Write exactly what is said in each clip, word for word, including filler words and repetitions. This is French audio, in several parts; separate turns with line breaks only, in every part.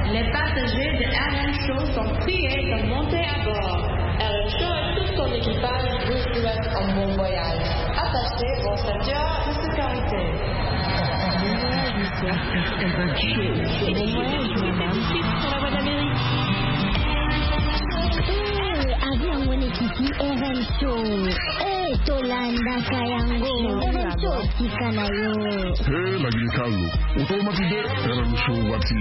Les passagers de R M Show sont priés de monter à bord. R M Show et tout son équipage vous souhaitent un bon voyage. Attachez vos ceintures de sécurité.
Et bon voyage, madame. Sur la voie d'Amérique.
Avion mwenyekiti R M Show. Eh, Tolanda Kayango. R M Show tika nayo.
Eh, Lagini Carlo. Automatique R M Show wati.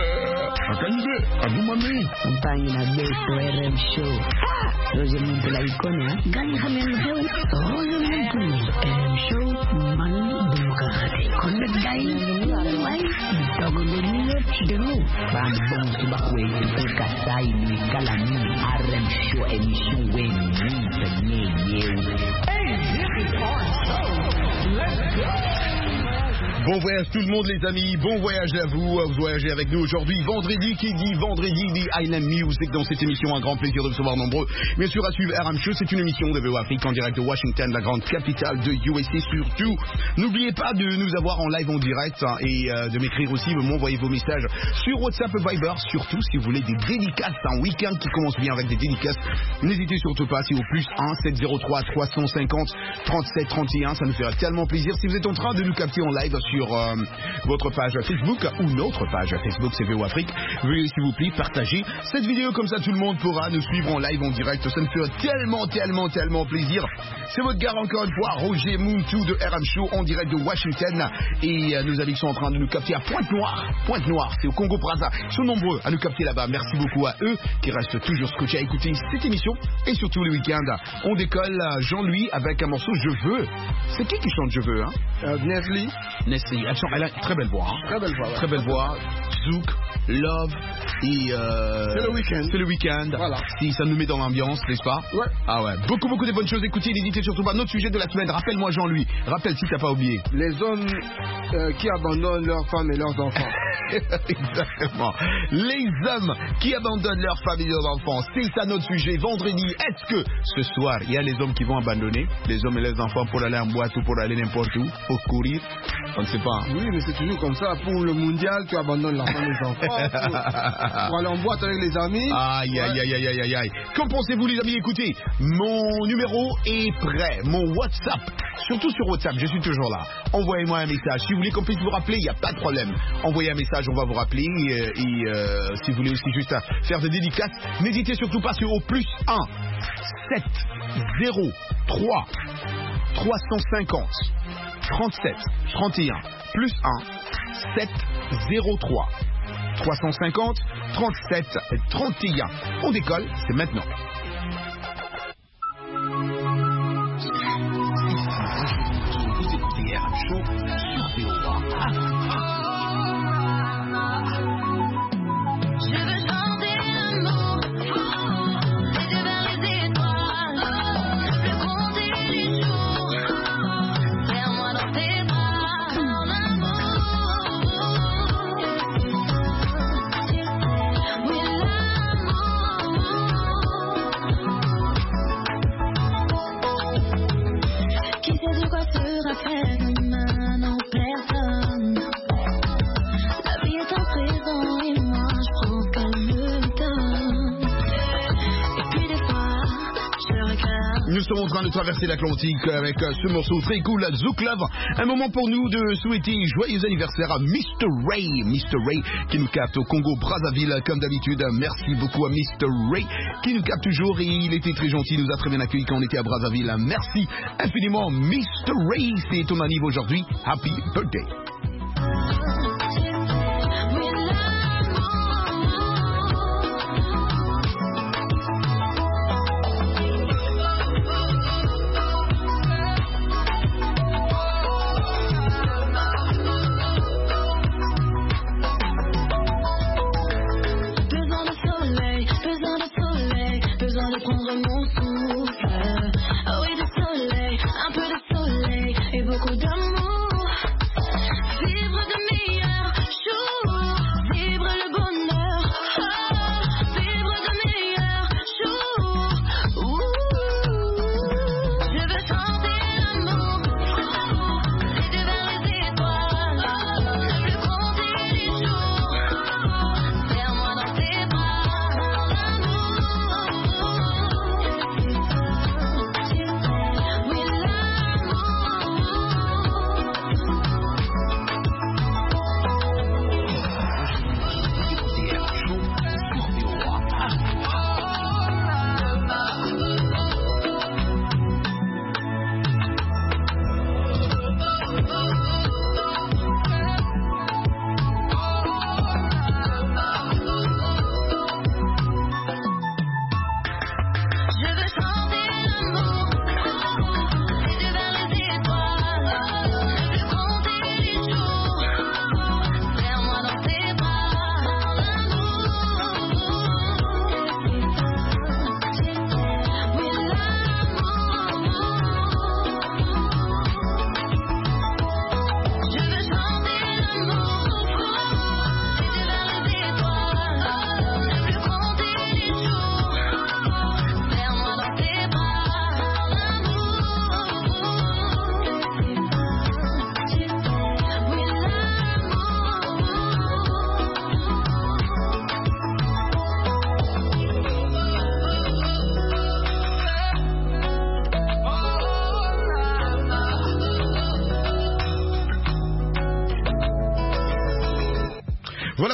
Eh, akanyide agumani.
Mpangi na beso R M Show. Roje muntu la ikona.
Gani kama mzee.
Roje muntu. R M Show mani demokrati. Konde dai. Wai. Dogo ngene chidemo. Bambo subakwe kasai ni kalani R M Show émission when ni
Hey, this is our show. Let's go.
Bon voyage tout le monde les amis, bon voyage à vous, vous voyagez avec nous aujourd'hui, vendredi, qui dit vendredi dit Island Music dans cette émission, un grand plaisir de recevoir nombreux. Bien sûr à suivre R M Show, c'est une émission de V O Afrique en direct de Washington, la grande capitale de U S A surtout. N'oubliez pas de nous avoir en live en direct hein, et euh, de m'écrire aussi, de m'envoyer vos messages sur WhatsApp et Viber, surtout si vous voulez des dédicaces, un week-end qui commence bien avec des dédicaces. N'hésitez surtout pas, c'est au plus un sept zéro trois trois cent cinquante trente-sept trente et un, ça nous fera tellement plaisir. Si vous êtes en train de nous capter en live sur Sur euh, votre page Facebook ou notre page Facebook C V O Afrique, veuillez s'il vous plaît partager cette vidéo, comme ça tout le monde pourra nous suivre en live en direct, ça me fait tellement tellement tellement plaisir. C'est votre gars encore une fois, Roger Muntu de R M Show en direct de Washington et euh, nos amis sont en train de nous capter à Pointe-Noire, Pointe-Noire, c'est au Congo-Brazza, ils sont nombreux à nous capter là-bas, merci beaucoup à eux qui restent toujours scotchés à écouter cette émission et surtout le week-end. On décolle Jean-Louis avec un morceau Je veux. C'est qui qui chante Je veux hein?
euh, Nestlé.
Nestlé. Elle, chante, elle a une très belle voix. Hein.
Très belle voix. Ouais.
Très belle voix. Zouk, Love et euh,
c'est le week-end.
C'est le week-end.
Voilà.
Si ça nous met dans l'ambiance, n'est-ce pas?
Ouais.
Ah ouais. Beaucoup beaucoup de bonnes choses. Écoutez, n'hésitez surtout pas. Notre sujet de la semaine. Rappelle-moi Jean-Louis. Rappelle si t'as pas oublié.
Les hommes euh, qui abandonnent leurs femmes et leurs enfants.
Exactement. Les hommes qui abandonnent leurs femmes et leurs enfants. C'est ça notre sujet. Vendredi. Est-ce que ce soir il y a les hommes qui vont abandonner les hommes et les enfants pour aller en boîte ou pour aller n'importe où, pour courir? On ne sait pas.
Oui, mais c'est toujours comme ça. Pour le mondial, tu abandonnes la femme et les enfants. Pour, pour aller en boîte avec les amis.
Aïe, aïe, aïe, aïe, aïe, aïe. Qu'en pensez-vous, les amis? Écoutez, mon numéro est prêt. Mon WhatsApp, surtout sur WhatsApp, je suis toujours là. Envoyez-moi un message. Si vous voulez qu'on puisse vous rappeler, il n'y a pas de problème. Envoyez un message, on va vous rappeler. Et, et euh, si vous voulez aussi juste faire des dédicaces, n'hésitez surtout pas sur au plus un sept zéro trois trois cent cinquante trente-sept trente et un plus un sept zéro trois trois cent cinquante trente-sept trente et un. On décolle, c'est maintenant. Vous écoutez R M Show sur V O A. Nous sommes en train de traverser l'Atlantique avec ce morceau très cool, Zouk Love. Un moment pour nous de souhaiter joyeux anniversaire à mister Ray. mister Ray qui nous capte au Congo-Brazzaville comme d'habitude. Merci beaucoup à mister Ray qui nous capte toujours et il était très gentil, il nous a très bien accueillis quand on était à Brazzaville. Merci infiniment mister Ray, c'est ton anniversaire aujourd'hui. Happy birthday.
Vivre de mes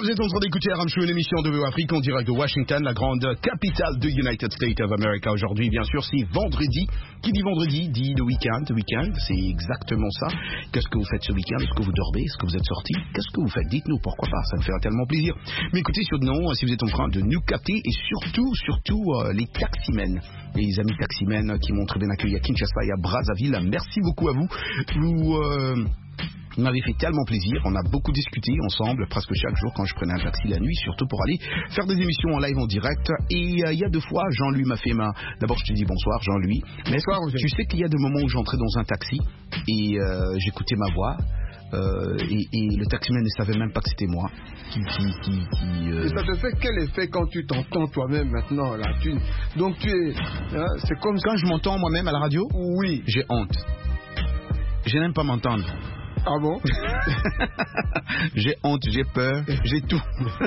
vous êtes en train d'écouter R M Show, une émission de V O Afrique en direct de Washington, la grande capitale de United States of America. Aujourd'hui, bien sûr, c'est vendredi. Qui dit vendredi dit le week-end. Week-end, c'est exactement ça. Qu'est-ce que vous faites ce week-end? Est-ce que vous dormez? Est-ce que vous êtes sortis? Qu'est-ce que vous faites? Dites-nous, pourquoi pas? Ça me fait tellement plaisir. Mais écoutez, sinon, si vous êtes en train de nous capter, et surtout, surtout, euh, les taximens, les amis taximens qui m'ont très bien accueilli à Kinshasa et à Brazzaville, merci beaucoup à vous. Vous... Euh, Il m'avait fait tellement plaisir, on a beaucoup discuté ensemble, presque chaque jour quand je prenais un taxi la nuit, surtout pour aller faire des émissions en live en direct. Et euh, il y a deux fois, Jean-Louis m'a fait ma... D'abord je te dis bonsoir Jean-Louis. Mais bonsoir, tu sais qu'il y a des moments où j'entrais dans un taxi et euh, j'écoutais ma voix euh, et, et le taximan ne savait même pas que c'était moi. Qui, qui, qui, qui, euh...
Et ça te fait quel effet quand tu t'entends toi-même maintenant là tu... Donc tu es... Hein, c'est comme
quand je m'entends moi-même à la radio.
Oui.
J'ai honte. Je n'aime pas m'entendre.
Ah bon?
J'ai honte, j'ai peur, j'ai tout.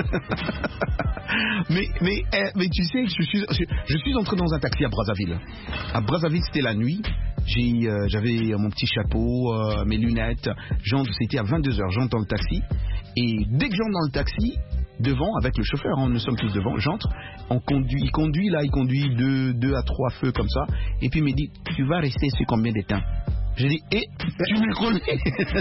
mais, mais, mais tu sais, je suis, je suis entré dans un taxi à Brazzaville. À Brazzaville, c'était la nuit. J'ai, euh, j'avais mon petit chapeau, euh, mes lunettes. J'entre, c'était à vingt-deux heures, j'entre dans le taxi. Et dès que j'entre dans le taxi, devant, avec le chauffeur, hein, nous sommes tous devant, j'entre, on conduit, il conduit là, il conduit deux, deux à trois feux comme ça. Et puis il me dit, tu vas rester sur combien de temps? J'ai dit, eh, tu me connais?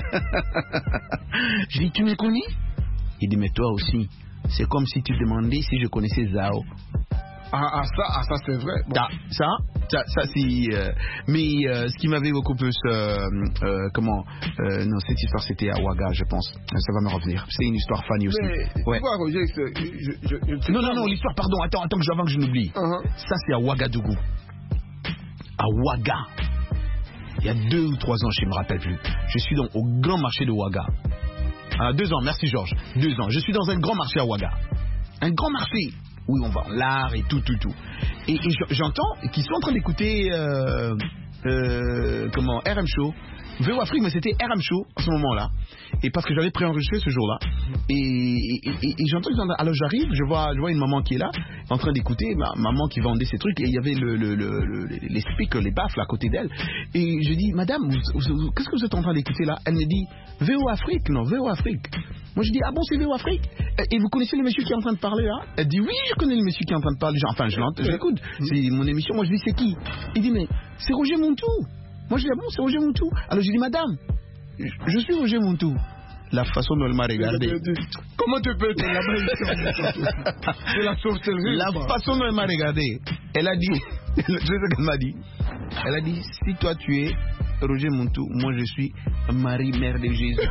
J'ai dit, tu me connais? Il dit, mais toi aussi. C'est comme si tu demandais si je connaissais Zao.
Ah, ah ça, ah, ça c'est vrai. Bon.
Ça, ça, ça, ça c'est... Euh, mais euh, ce qui m'avait beaucoup plus... Euh, euh, comment euh, Non, cette histoire, c'était à Ouaga, je pense. Ça va me revenir. C'est une histoire funny aussi.
Mais,
ouais.
Tu vois, Roger, je, je, je
non, non, non, l'histoire, pardon, attends, attends, avant que je n'oublie. Uh-huh. Ça, c'est à Ouagadougou. À Ouaga. Il y a deux ou trois ans, je ne me rappelle plus. Je suis dans, au grand marché de Ouaga. Ah, deux ans, merci Georges. Deux ans. Je suis dans un grand marché à Ouaga. Un grand marché où on vend l'art et tout, tout, tout. Et, et j'entends qu'ils sont en train d'écouter euh, euh, comment R M Show. V O Afrique, mais c'était R M Show à ce moment-là. Et parce que j'avais préenregistré ce jour-là. Et, et, et, et j'entends, alors j'arrive, je vois, je vois une maman qui est là, en train d'écouter, ma maman qui vendait ses trucs, et il y avait le, le, le, le, les speakers, les baffles à côté d'elle. Et je dis, madame, vous, vous, qu'est-ce que vous êtes en train d'écouter là? Elle me dit, V O Afrique, non, V O Afrique. Moi je dis, ah bon, c'est V O Afrique? Et vous connaissez le monsieur qui est en train de parler là? Elle dit, oui, je connais le monsieur qui est en train de parler. Enfin, je l'entends, j'écoute, c'est mon émission. Moi je dis, c'est qui? Il dit, mais c'est Roger Montou. Moi je dis, ah bon, c'est Roger Montou. Alors je dis, madame, je suis Roger Montou. La façon dont elle m'a regardé.
Comment tu peux être là-bas? C'est la sorcellerie.
La façon dont elle m'a regardé. Elle a dit, je sais ce qu'elle m'a dit. Elle a dit, si toi tu es Roger Montou, moi je suis Marie, mère de Jésus.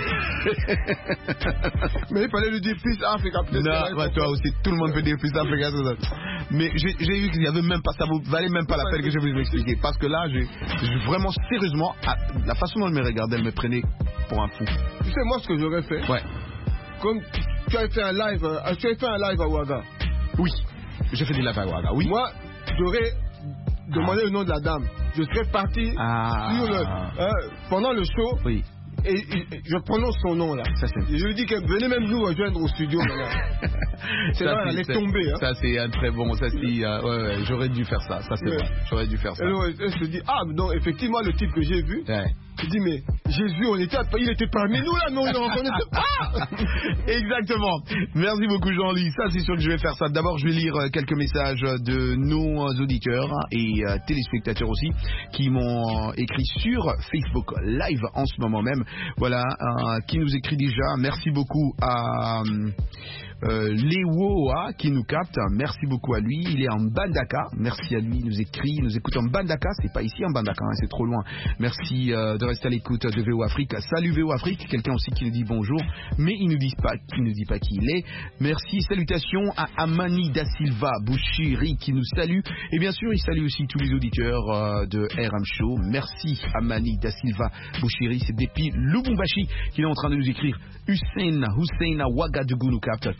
Mais il fallait lui dire Peace Africa.
Non, bah, toi aussi, tout le monde peut dire Peace Africa. Mais j'ai vu qu'il n'y avait même pas, ça ne valait même pas la peine que je vous expliquer. Parce que là, j'ai vraiment, sérieusement, la façon dont elle me regardait, elle me prenait pour un fou.
Tu sais, moi, ce que j'aurais fait,
ouais.
Comme tu as fait un live, euh, tu as fait un live à Ouaga.
Oui, j'ai fait des lives à Ouaga, oui.
Moi, j'aurais demandé ah. le nom de la dame. Je serais parti
ah.
sur le, euh, pendant le show.
Oui.
Et, et, et je prononce son nom là.
Ça,
et je lui dis que venez même nous rejoindre au studio. C'est là, elle allait tomber. Hein.
Ça c'est un très bon. Ça, si, euh, ouais, ouais, j'aurais dû faire ça. Ça c'est ouais. vrai. J'aurais dû faire ça.
Et alors, elle se dit, ah non, effectivement le type que j'ai vu.
Ouais.
Je dis, mais Jésus, on était, il était parmi nous là, non, on ne reconnaissait pas.
Exactement. Merci beaucoup Jean-Louis. Ça c'est sûr que je vais faire ça. D'abord je vais lire quelques messages de nos auditeurs et euh, téléspectateurs aussi qui m'ont écrit sur Facebook Live en ce moment même. Voilà, euh, qui nous écrit déjà. Merci beaucoup à euh, Léoa qui nous capte. Merci beaucoup à lui. Il est en Bandaka. Merci à lui. Il nous écrit, il nous écoute en Bandaka. C'est pas ici en Bandaka, hein, c'est trop loin. Merci euh, de rester à l'écoute de V O Afrique. Salut V O Afrique. Quelqu'un aussi qui nous dit bonjour, mais il nous dit pas, il nous dit pas qui il est. Merci. Salutations à Amani da Silva Bouchiri qui nous salue. Et bien sûr, il salue aussi tous les auditeurs euh, de R M Show. Merci Amani da Silva Bouchiri. C'est depuis Lubumbashi qu'il est en train de nous écrire. Hussein, Hussein à Ouagadougou nous capte.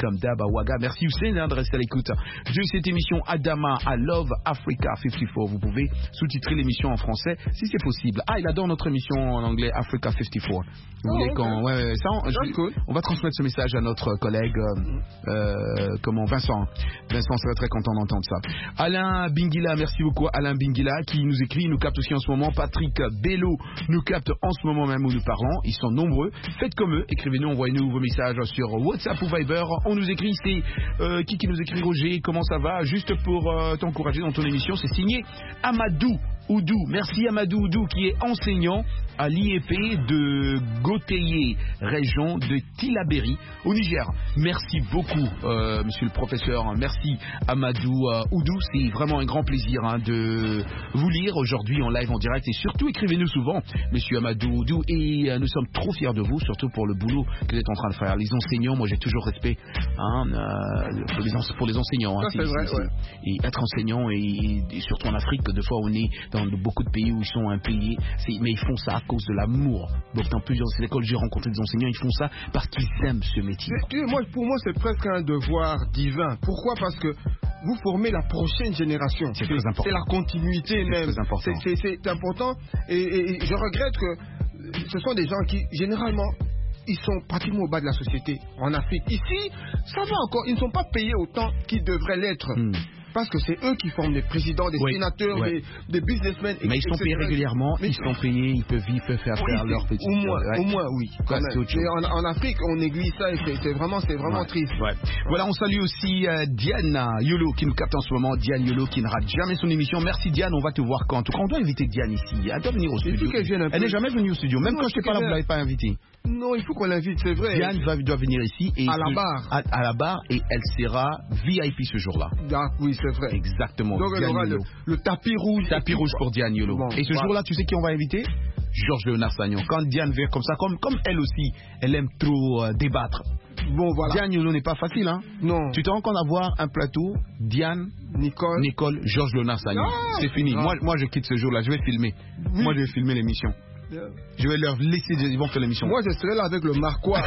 comme d'hab à Ouaga. Merci Hussein hein, de rester à l'écoute de cette émission Adama à Love Africa cinquante-quatre. Vous pouvez sous-titrer l'émission en français si c'est possible. Ah, il adore notre émission en anglais Africa cinquante-quatre. Vous
oh,
voulez
okay.
qu'on... Ouais, ouais, ça, on, je... cool. On va transmettre ce message à notre collègue euh, euh, comment Vincent. Vincent serait très content d'entendre ça. Alain Bingila, merci beaucoup Alain Bingila qui nous écrit, il nous capte aussi en ce moment. Patrick Bello nous capte en ce moment même où nous parlons. Ils sont nombreux. Faites comme eux. Écrivez-nous, envoyez-nous vos messages sur WhatsApp ou Viber. On nous écrit, c'est euh, qui qui nous écrit Roger, comment ça va? Juste pour euh, t'encourager dans ton émission, c'est signé Amadou Oudou. Merci Amadou Oudou qui est enseignant à l'I E P de Goteye, région de Tilaberi, au Niger. Merci beaucoup, euh, monsieur le professeur. Merci Amadou euh, Oudou. C'est vraiment un grand plaisir hein, de vous lire aujourd'hui en live, en direct. Et surtout, écrivez-nous souvent, monsieur Amadou Oudou. Et euh, nous sommes trop fiers de vous, surtout pour le boulot que vous êtes en train de faire. Les enseignants, moi j'ai toujours respect hein, euh, pour, les en- pour les enseignants. Hein,
Ça, c'est c'est, vrai, c'est, ouais.
Et être enseignant, et, et surtout en Afrique, des fois on est dans beaucoup de pays où ils sont impayés, c'est, mais ils font ça à cause de l'amour. Donc dans plusieurs écoles, j'ai rencontré des enseignants, ils font ça parce qu'ils aiment ce métier.
Tu sais, moi, pour moi, c'est presque un devoir divin. Pourquoi? Parce que vous formez la prochaine génération.
C'est, c'est très important.
C'est la continuité
c'est
même.
Très important.
C'est, c'est, c'est important. Et, et, et je regrette que ce sont des gens qui, généralement, ils sont pratiquement au bas de la société en Afrique. Ici, ça va encore. Ils ne sont pas payés autant qu'ils devraient l'être. Hmm. Parce que c'est eux qui forment des présidents, des oui, sénateurs, ouais. des, des businessmen.
Mais ils sont payés régulièrement, mais ils sont payés, ils peuvent vivre, peuvent faire
oui,
faire leur petit.
Au moins, ouais. au moins oui.
Quoi,
en, en Afrique, on néglige ça et c'est, c'est vraiment, c'est vraiment
ouais.
triste.
Ouais. Voilà, on salue aussi euh, Diane Yolo qui nous capte en ce moment. Diane Yolo qui ne rate jamais son émission. Merci Diane, on va te voir quand. En tout cas, on doit inviter Diane ici. Elle doit venir au studio. Elle, elle n'est jamais venue au studio, même non, quand je ne t'ai pas là, vous ne l'avez pas invitée.
Non, il faut qu'on l'invite, c'est vrai.
Diane va, doit venir ici et
à la barre.
À, à la barre et elle sera V I P ce jour-là.
Ah, oui, c'est vrai.
Exactement.
Donc, elle aura le, le tapis rouge.
Tapis rouge pour Diane Yolo. Bon, et ce voilà. jour-là, tu sais qui on va inviter? Georges Léonard Sagnon. Quand Diane vient comme ça, comme, comme elle aussi, elle aime trop euh, débattre.
Bon, voilà.
Diane Yolo n'est pas facile, hein?
Non.
Tu te rends compte d'avoir un plateau, Diane,
Nicole,
Nicole, Georges Léonard Sagnon. Ah, c'est fini. Moi, moi, je quitte ce jour-là. Je vais filmer. Oui. Moi, je vais filmer l'émission. Yeah. Je vais leur laisser, ils vont faire l'émission.
Moi, je serai là avec le marquois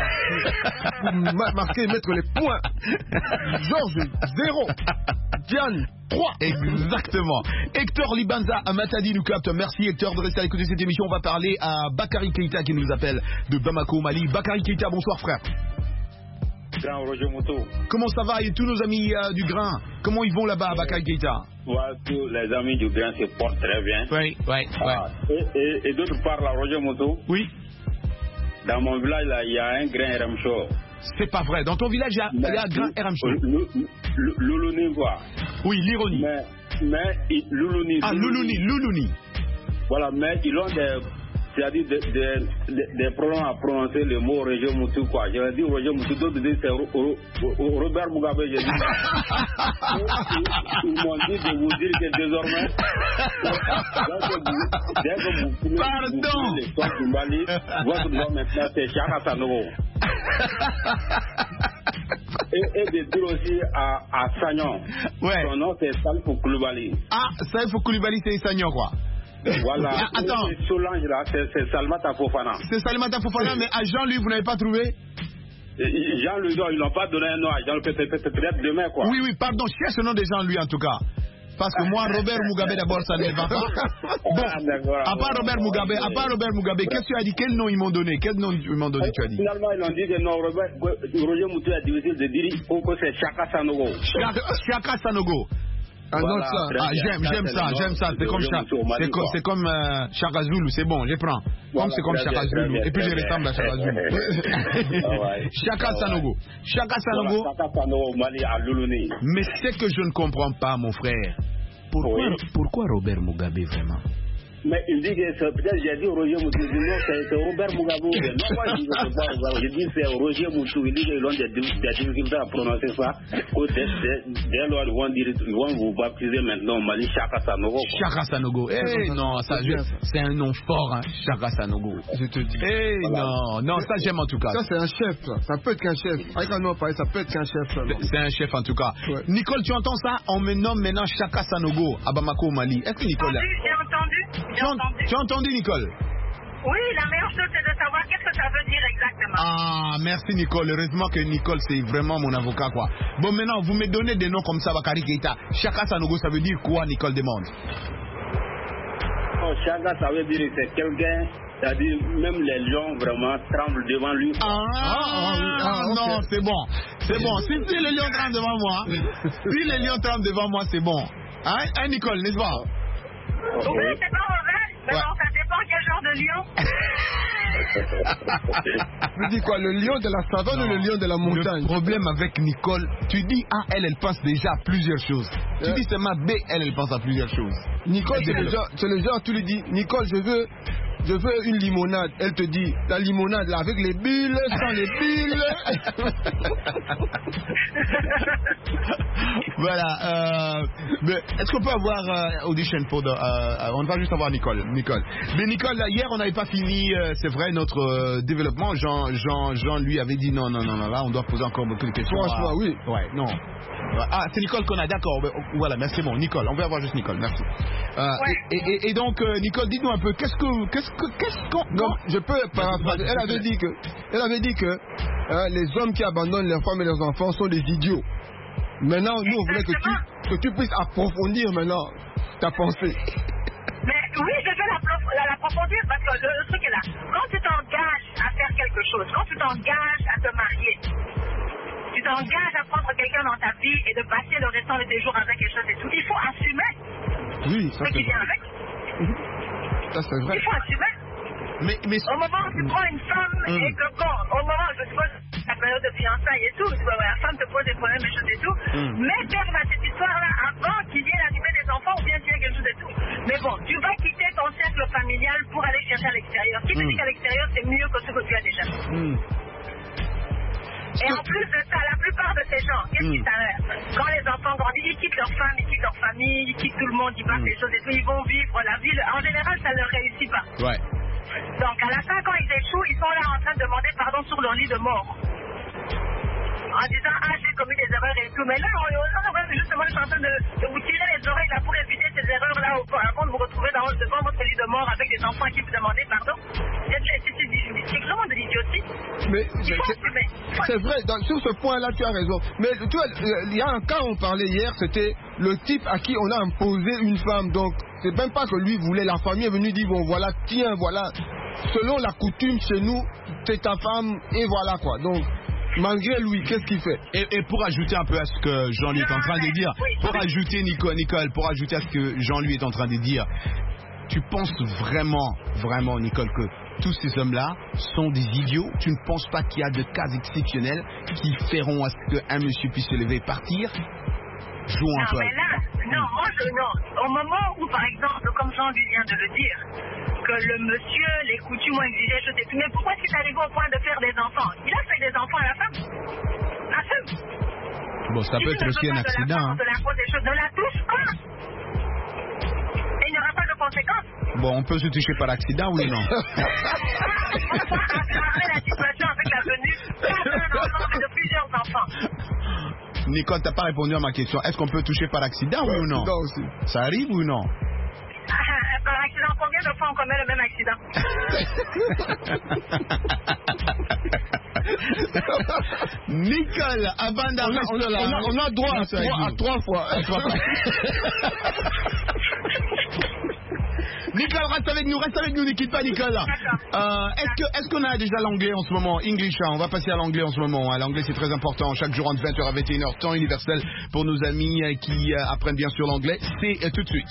pour ma- marquer, mettre les points. Georges, zéro. Diane, trois.
Exactement. Hector Libanza à Matadi nous capte. Merci Hector de rester à l'écoute de cette émission. On va parler à Bakary Keita qui nous appelle de Bamako au Mali. Bakary Keita, bonsoir frère.
Grand Roger Moutou.
Comment ça va et tous nos amis euh, du grain? Comment ils vont là-bas, Bakary Keita?
Ouais, tous les amis du grain se portent très bien.
Oui, oui,
ah,
oui.
Et, et, et d'autre part, là, Roger Moutou.
Oui.
Dans mon village, là, il y a un grain R M show.
C'est pas vrai. Dans ton village, il y a, il y a un grain R M show.
Loulouni, quoi.
Oui, l'ironie.
Mais, mais Loulouni.
Ah, Loulouni, Loulouni.
Voilà, mais ils ont des. C'est-à-dire des, des, des, des problèmes à prononcer le mot Roger Moutou, quoi. J'avais dit Roger Moutou, d'autres disaient c'est Ro, Ro, Ro, Robert Mugabe. J'ai dit. Ils m'ont dit de vous dire que désormais, dès que vous pouvez
Pardon.
l'histoire du Mali, votre nom maintenant c'est Chaka Sanogo. et, et de dire aussi à, à Sagnon,
ouais.
Son nom c'est Salifou Koulibaly.
Ah, Salifou Koulibaly c'est Sagnon, quoi.
Voilà.
Ah, attends.
Et Solange là, c'est, c'est Salimata Fofana.
C'est Salimata Fofana, mais à Jean, lui, vous n'avez pas trouvé?
Jean, lui, non, ils n'ont pas donné un nom à Jean, peut-être, peut-être, peut-être demain, quoi.
Oui, oui, pardon, cherche le nom des gens, lui, en tout cas. Parce que moi, Robert Mugabe, d'abord, ça ne va pas. Bon, à part Robert Mugabe, à part Robert Mugabe, qu'est-ce que tu as dit? Quel nom ils m'ont donné? Quel nom ils m'ont donné, tu as dit?
Finalement, ils ont dit que non, Robert, Roger Moutou a difficile de dire que c'est Chaka Sanogo.
Chaka Sanogo.
Ah,
voilà,
ça.
Ah, j'aime, j'aime ça, j'aime ça. C'est comme, cha, c'est comme, c'est comme euh, Chaka Zulu, c'est bon, je prends. Comme voilà, c'est comme Chaka Zulu. Et puis je ressemble à Chaka Zulu. Chaka Sanogo. Chaka Sanogo.
Chaka Sanogo, Mali à Loulouni.
Mais c'est que je ne comprends pas, mon frère. Pourquoi, oui. pourquoi Robert Mugabe vraiment?
Mais il dit que c'est, peut-être j'ai dit Roger Moutou, non, c'est, c'est Robert Mugabe. Non, moi je dis que c'est pas Robert, je dis c'est Roger Moutou. Il dit qu'ils ont des, des difficultés à prononcer ça. Dès, dès, dès lors, ils vont dire, ils vont vous baptiser maintenant au Mali Chaka Sanogo.
Chaka Sanogo. Eh hey, non, ça, je, c'est un nom fort, hein, Chaka Sanogo.
Je te dis.
Eh hey, voilà. non, non, ça j'aime en tout cas.
Ça c'est un chef, ça. Ça peut être qu'un chef. Avec un nom pareil, ça peut être qu'un chef. Ça,
c'est, c'est un chef en tout cas. Ouais. Nicole, tu entends ça? On me nomme maintenant Chaka Sanogo à Bamako au Mali. Est-ce que Nicole...
J'ai entendu, j'ai entendu.
Tu as entendu, Nicole?
Oui, la meilleure chose, c'est de savoir qu'est-ce que ça veut dire exactement.
Ah, merci Nicole. Heureusement que Nicole, c'est vraiment mon avocat, quoi. Bon, maintenant, vous me donnez des noms comme ça, Bakary Keita. Chaka Sanogo, ça veut dire quoi, Nicole demande?
Oh, Chaka, ça veut dire que c'est quelqu'un, c'est-à-dire même les lions vraiment tremblent devant lui.
Ah, ah, ah, ah non, okay. C'est bon. C'est bon. Si, si les lions tremblent devant moi, si les lions tremblent devant moi, c'est bon. Hein, hein Nicole, n'est-ce pas?
Okay. Oui, c'est pas mauvais, mais ouais. Bon, ça dépend quel genre de lion.
Tu dis quoi, le lion de la savane non. Ou le lion de la montagne?
Le problème avec Nicole, tu dis A, elle, elle pense déjà à plusieurs choses. Yeah. Tu dis seulement B, elle, elle pense à plusieurs choses.
Nicole, c'est le, genre, le genre, tu lui dis, Nicole, je veux, je veux une limonade. Elle te dit, la limonade là, avec les bulles, sans les bulles.
Voilà. Euh, Est-ce qu'on peut avoir euh, audition pour... De, euh, on va juste avoir Nicole. Nicole. Mais Nicole, là, hier, on n'avait pas fini, euh, c'est vrai, notre euh, développement. Jean, Jean, Jean lui avait dit non, non, non, non, là, on doit poser encore beaucoup de questions.
Franchement, oui.
Ouais, non. Ah, c'est Nicole qu'on a, d'accord. Voilà, merci, bon, Nicole. On va avoir juste Nicole, merci. Euh, ouais. et, et, et donc, euh, Nicole, dites-nous un peu, qu'est-ce que... Qu'est-ce que... Qu'est-ce qu'on...
Non, je peux paraphraser. Elle avait dit que... Elle avait dit que hein, les hommes qui abandonnent leurs femmes et leurs enfants sont des idiots. Maintenant, nous, on voulait que tu, que tu puisses approfondir maintenant ta pensée.
Mais oui, je vais l'approfondir parce que le, le truc est là. Quand tu t'engages à faire quelque chose, quand tu t'engages à te marier, tu t'engages à prendre quelqu'un dans ta vie et de passer le restant de tes jours avec quelque chose et tout, il faut assumer
oui, ça
ce qui vient avec.
Ça, c'est vrai.
Il faut assumer.
Mais, mais...
Au moment où tu prends une femme mmh. et que bon, au moment où je suppose la période de fiançailles et tout, ouais, la femme te pose des problèmes et choses et tout, mmh. mais terme à cette histoire-là avant qu'il y ait l'arrivée des enfants ou bien qu'il y ait quelque chose et tout. Mais bon, tu vas quitter ton cercle familial pour aller chercher à l'extérieur. Qui te dit qu'à l'extérieur c'est mieux que ce que tu as déjà. Mmh. Et en plus de ça, la plupart de ces gens, qu'est-ce mmh. qui t'arrive? Quand les enfants grandissent, ils quittent leur femme, ils quittent leur famille, ils quittent tout le monde, ils passent mmh. des choses et tout, ils vont vivre la vie. En général, ça ne leur réussit pas.
Ouais.
Donc à la fin, quand ils échouent, ils sont là en train de demander pardon sur leur lit de mort. En disant, ah, j'ai commis des erreurs et tout. Mais là, on, on, on, justement, je suis en train de, de vous tirer les oreilles là pour éviter ces erreurs-là avant de vous retrouver dans, devant votre lit de mort avec des enfants qui vous demandent pardon. C'est vraiment de l'idiotie.
Mais c'est vrai, dans, sur ce point-là, tu as raison. Mais tu vois, il y a un cas, on parlait hier, c'était le type à qui on a imposé une femme. Donc, c'est même pas que lui voulait, la famille est venue dire, bon, voilà, tiens, voilà. Selon la coutume chez nous, c'est ta femme, et voilà quoi. Donc, malgré lui, qu'est-ce qu'il fait?
et, et pour ajouter un peu à ce que Jean-Louis est en train de dire, pour ajouter, Nicole, Nicole, pour ajouter à ce que Jean-Louis est en train de dire, tu penses vraiment, vraiment, Nicole, que tous ces hommes-là sont des idiots? Tu ne penses pas qu'il y a de cas exceptionnels qui feront à ce qu'un monsieur puisse se lever et partir? Jouons un
non,
peu.
Mais là, non, moi je, non. Au moment où, par exemple, comme Jean-Louis vient de le dire, que le monsieur, les coutumes ont exigé, je sais plus, mais pourquoi est-ce qu'il est arrivé au point de faire des enfants? Il a fait des enfants à la femme. La femme.
Bon, ça si peut être aussi un accident.
Hein. De la cause des choses, ne la touche pas. Et il n'y aura pas de conséquences.
Bon, on peut se toucher par accident, oui ou non?
Après la situation avec la venue, pas d'un enfant, mais de plusieurs enfants.
Nicole, t'as pas répondu à ma question. Est-ce qu'on peut toucher par accident, oui ou non?
Non aussi.
Ça arrive ou non?
Ah, par accident, combien de fois on commet le même accident?
Nicole, avant d'arriver
on, on, on, on a droit à trois, à trois fois. À trois fois.
Nicole, reste avec nous, reste avec nous, ne quitte pas Nicole. Euh, est-ce que, est-ce qu'on a déjà l'anglais en ce moment? English, hein, on va passer à l'anglais en ce moment. Hein. L'anglais c'est très important. Chaque jour entre vingt heures à vingt et une heures, temps universel pour nos amis euh, qui euh, apprennent bien sûr l'anglais. C'est euh, tout de suite.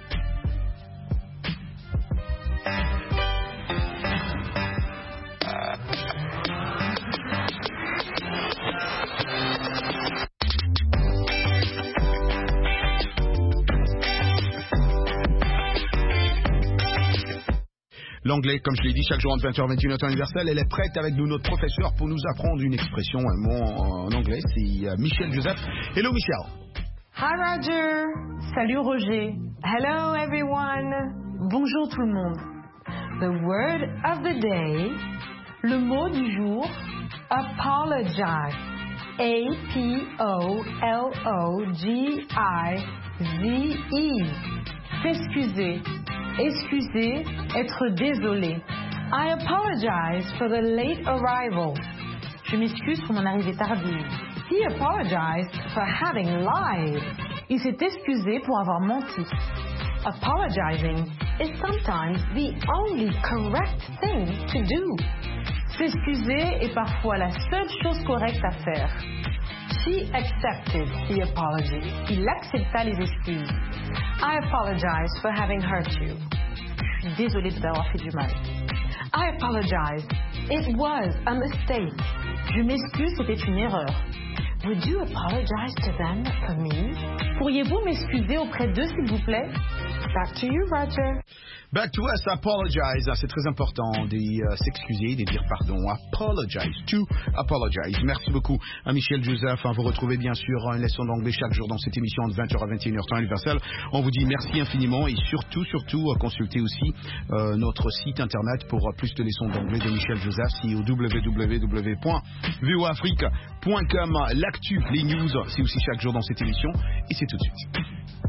L'anglais, comme je l'ai dit, chaque jour entre vingt heures et vingt et une heures temps universel, elle est prête avec nous, notre professeur, pour nous apprendre une expression, un mot en anglais. C'est uh, Michel Joseph. Hello Michel.
Hi Roger. Salut Roger. Hello everyone. Bonjour tout le monde. The word of the day, le mot du jour, apologize. A P O L O G I Z E. S'excuser. Excuser, être désolé. I apologize for the late arrival. Je m'excuse pour mon arrivée tardive. He apologized for having lied. Il s'est excusé pour avoir menti. Apologizing is sometimes the only correct thing to do. S'excuser est parfois la seule chose correcte à faire. She accepted the apology. Il accepta les excuses. I apologize for having hurt you. Je suis désolée de t'avoir fait du mal. I apologize. It was a mistake. Je m'excuse, c'était une erreur. Would you apologize to them for me? Pourriez-vous m'excuser auprès d'eux, s'il vous plaît? Back to you, Roger.
Back to us, apologize. C'est très important de euh, s'excuser, de dire pardon. Apologize, to apologize. Merci beaucoup à Michel Joseph. Vous retrouvez bien sûr une leçon d'anglais chaque jour dans cette émission de vingt heures à vingt et une heures temps universel. On vous dit merci infiniment et surtout, surtout, consultez aussi euh, notre site internet pour plus de leçons d'anglais de Michel Joseph. C'est au w w w point v o afrique point com. L'actu, les news, c'est aussi chaque jour dans cette émission. Et c'est tout de suite.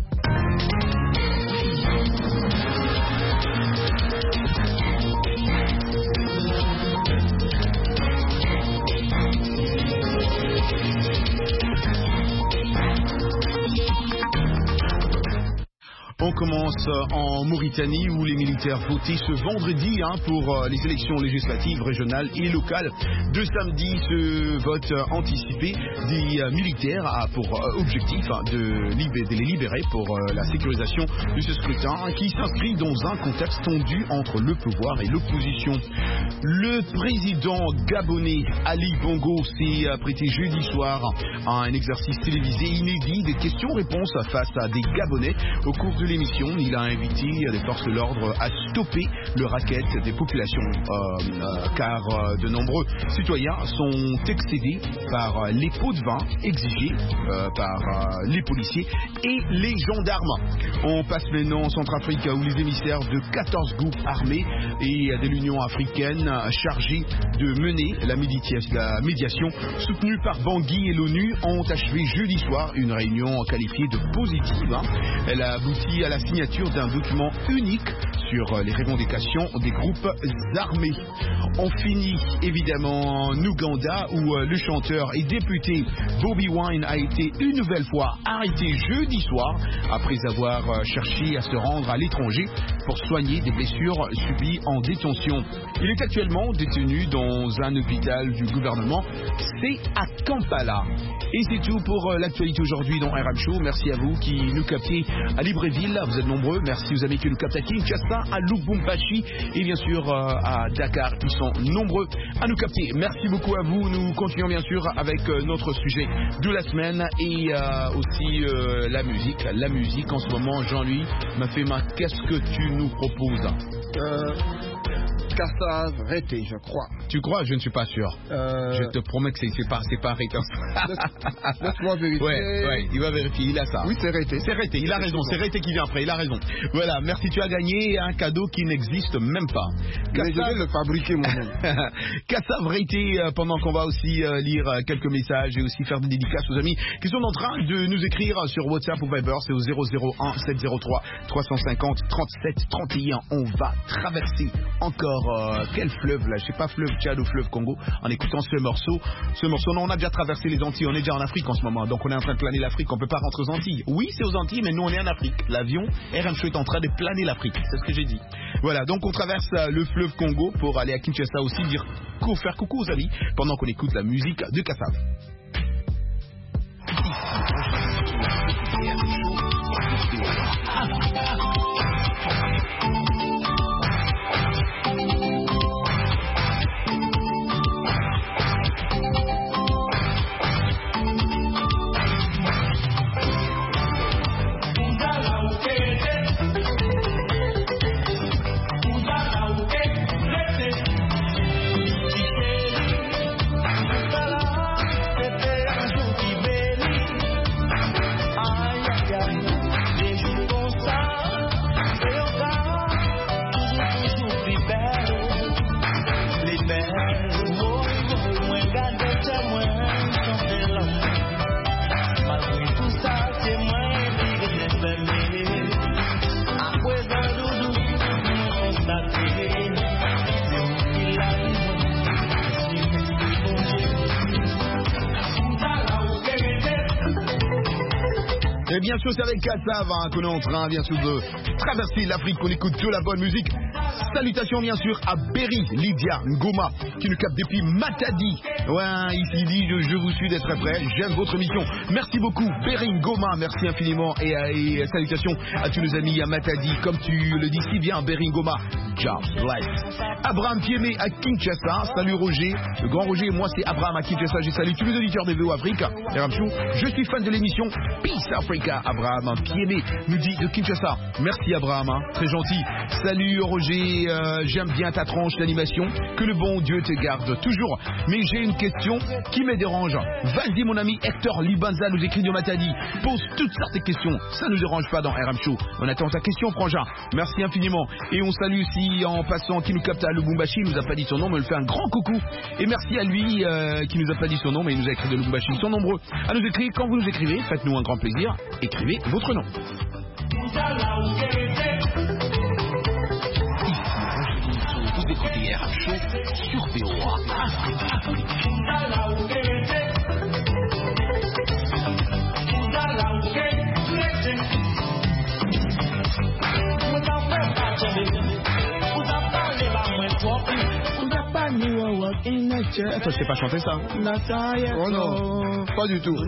On commence en Mauritanie où les militaires votaient ce vendredi hein, pour euh, les élections législatives, régionales et locales. De samedi, ce vote anticipé des euh, militaires a pour euh, objectif hein, de, libérer, de les libérer pour euh, la sécurisation de ce scrutin qui s'inscrit dans un contexte tendu entre le pouvoir et l'opposition. Le président gabonais Ali Bongo s'est euh, prêté jeudi soir à un exercice télévisé inédit des questions-réponses face à des Gabonais au cours de l'émission. Il a invité les forces de l'ordre à stopper le racket des populations euh, euh, car euh, de nombreux citoyens sont excédés par les pots de vin exigés euh, par euh, les policiers et les gendarmes. On passe maintenant en Centrafrique où les émissaires de quatorze groupes armés et de l'Union africaine chargés de mener la, méditia- la médiation soutenue par Bangui et l'ONU ont achevé jeudi soir une réunion qualifiée de positive. Hein. Elle a abouti à la signature d'un document unique sur les revendications des groupes armés. On finit évidemment en Ouganda où le chanteur et député Bobby Wine a été une nouvelle fois arrêté jeudi soir après avoir cherché à se rendre à l'étranger pour soigner des blessures subies en détention. Il est actuellement détenu dans un hôpital du gouvernement, c'est à Kampala. Et c'est tout pour l'actualité aujourd'hui dans R M Show. Merci à vous qui nous captez à Libreville, vous êtes nombreux. Merci aux amis qui nous captent à Kinshasa, à Lubumbashi et bien sûr euh, à Dakar. Ils sont nombreux à nous capter. Merci beaucoup à vous. Nous continuons bien sûr avec euh, notre sujet de la semaine et euh, aussi euh, la musique. La musique en ce moment, Jean-Louis m'a fait ma. Qu'est-ce que tu nous proposes?
euh... Kassav, Rété, je crois.
Tu crois? Je ne suis pas sûr. Euh... Je te promets que c'est, c'est pas, c'est pas Rété.
Laisse, laisse-moi vérifier.
Ouais, ouais, il va vérifier, il a ça.
Oui, c'est Rété.
C'est Rété, il a raison. C'est Rété qui vient après, il a raison. Voilà, merci, tu as gagné un cadeau qui n'existe même pas.
Mais je vais le fabriquer moi-même.
Kassav, Rété, pendant qu'on va aussi euh, lire quelques messages et aussi faire des dédicaces aux amis qui sont en train de nous écrire sur WhatsApp ou Viber, c'est au zéro zéro un sept zéro trois trois cent cinquante trente-sept trente et un. On va traverser encore Euh, quel fleuve là, je sais pas, fleuve Tchad ou fleuve Congo, en écoutant ce morceau. Ce morceau, non, on a déjà traversé les Antilles, on est déjà en Afrique en ce moment, donc on est en train de planer l'Afrique, on peut pas rentrer aux Antilles. Oui, c'est aux Antilles, mais nous on est en Afrique. L'avion R M Show est en train de planer l'Afrique, c'est ce que j'ai dit. Voilà, donc on traverse le fleuve Congo pour aller à Kinshasa aussi, dire cou, faire coucou aux amis, pendant qu'on écoute la musique de Kassav.
Thank you.
Et bien sûr, c'est avec Kassav hein, qu'on est en train, bien sûr, de traverser l'Afrique, qu'on écoute que la bonne musique. Salutations, bien sûr, à Berry, Lydia Ngoma, qui nous capte depuis Matadi. Ouais, ici, il dit, je, je vous suis d'être très près. J'aime votre émission. Merci beaucoup, Berry Ngoma. Merci infiniment. Et, et salutations à tous nos amis à Matadi. Comme tu le dis si bien, Berry Ngoma. Job bless. Abraham Piemé à Kinshasa. Salut Roger. Le grand Roger, moi c'est Abraham à Kinshasa. Je salue tous les auditeurs de V O Africa. Je suis fan de l'émission Peace Africa. Abraham Piemé nous dit de Kinshasa. Merci Abraham, hein. Très gentil. Salut Roger, euh, j'aime bien ta tranche d'animation. Que le bon Dieu te garde toujours. Mais j'ai une question qui me dérange. Vas-y mon ami Hector Libanza nous écrit de Matadi. Pose toutes sortes de questions. Ça ne nous dérange pas dans R M Show. On attend ta question, frangin. Merci infiniment. Et on salue aussi en passant qui nous capte à Lubumbashi. Il nous a pas dit son nom, mais on lui fait un grand coucou. Et merci à lui euh, qui nous a pas dit son nom, mais il nous a écrit de Lubumbashi. Ils sont nombreux à nous écrire. Quand vous nous écrivez, faites-nous un grand plaisir. Écrivez votre nom. Vous écoutez R M Show sur V O A. Toi, je sais pas chanter ça.
Oh non, pas du tout.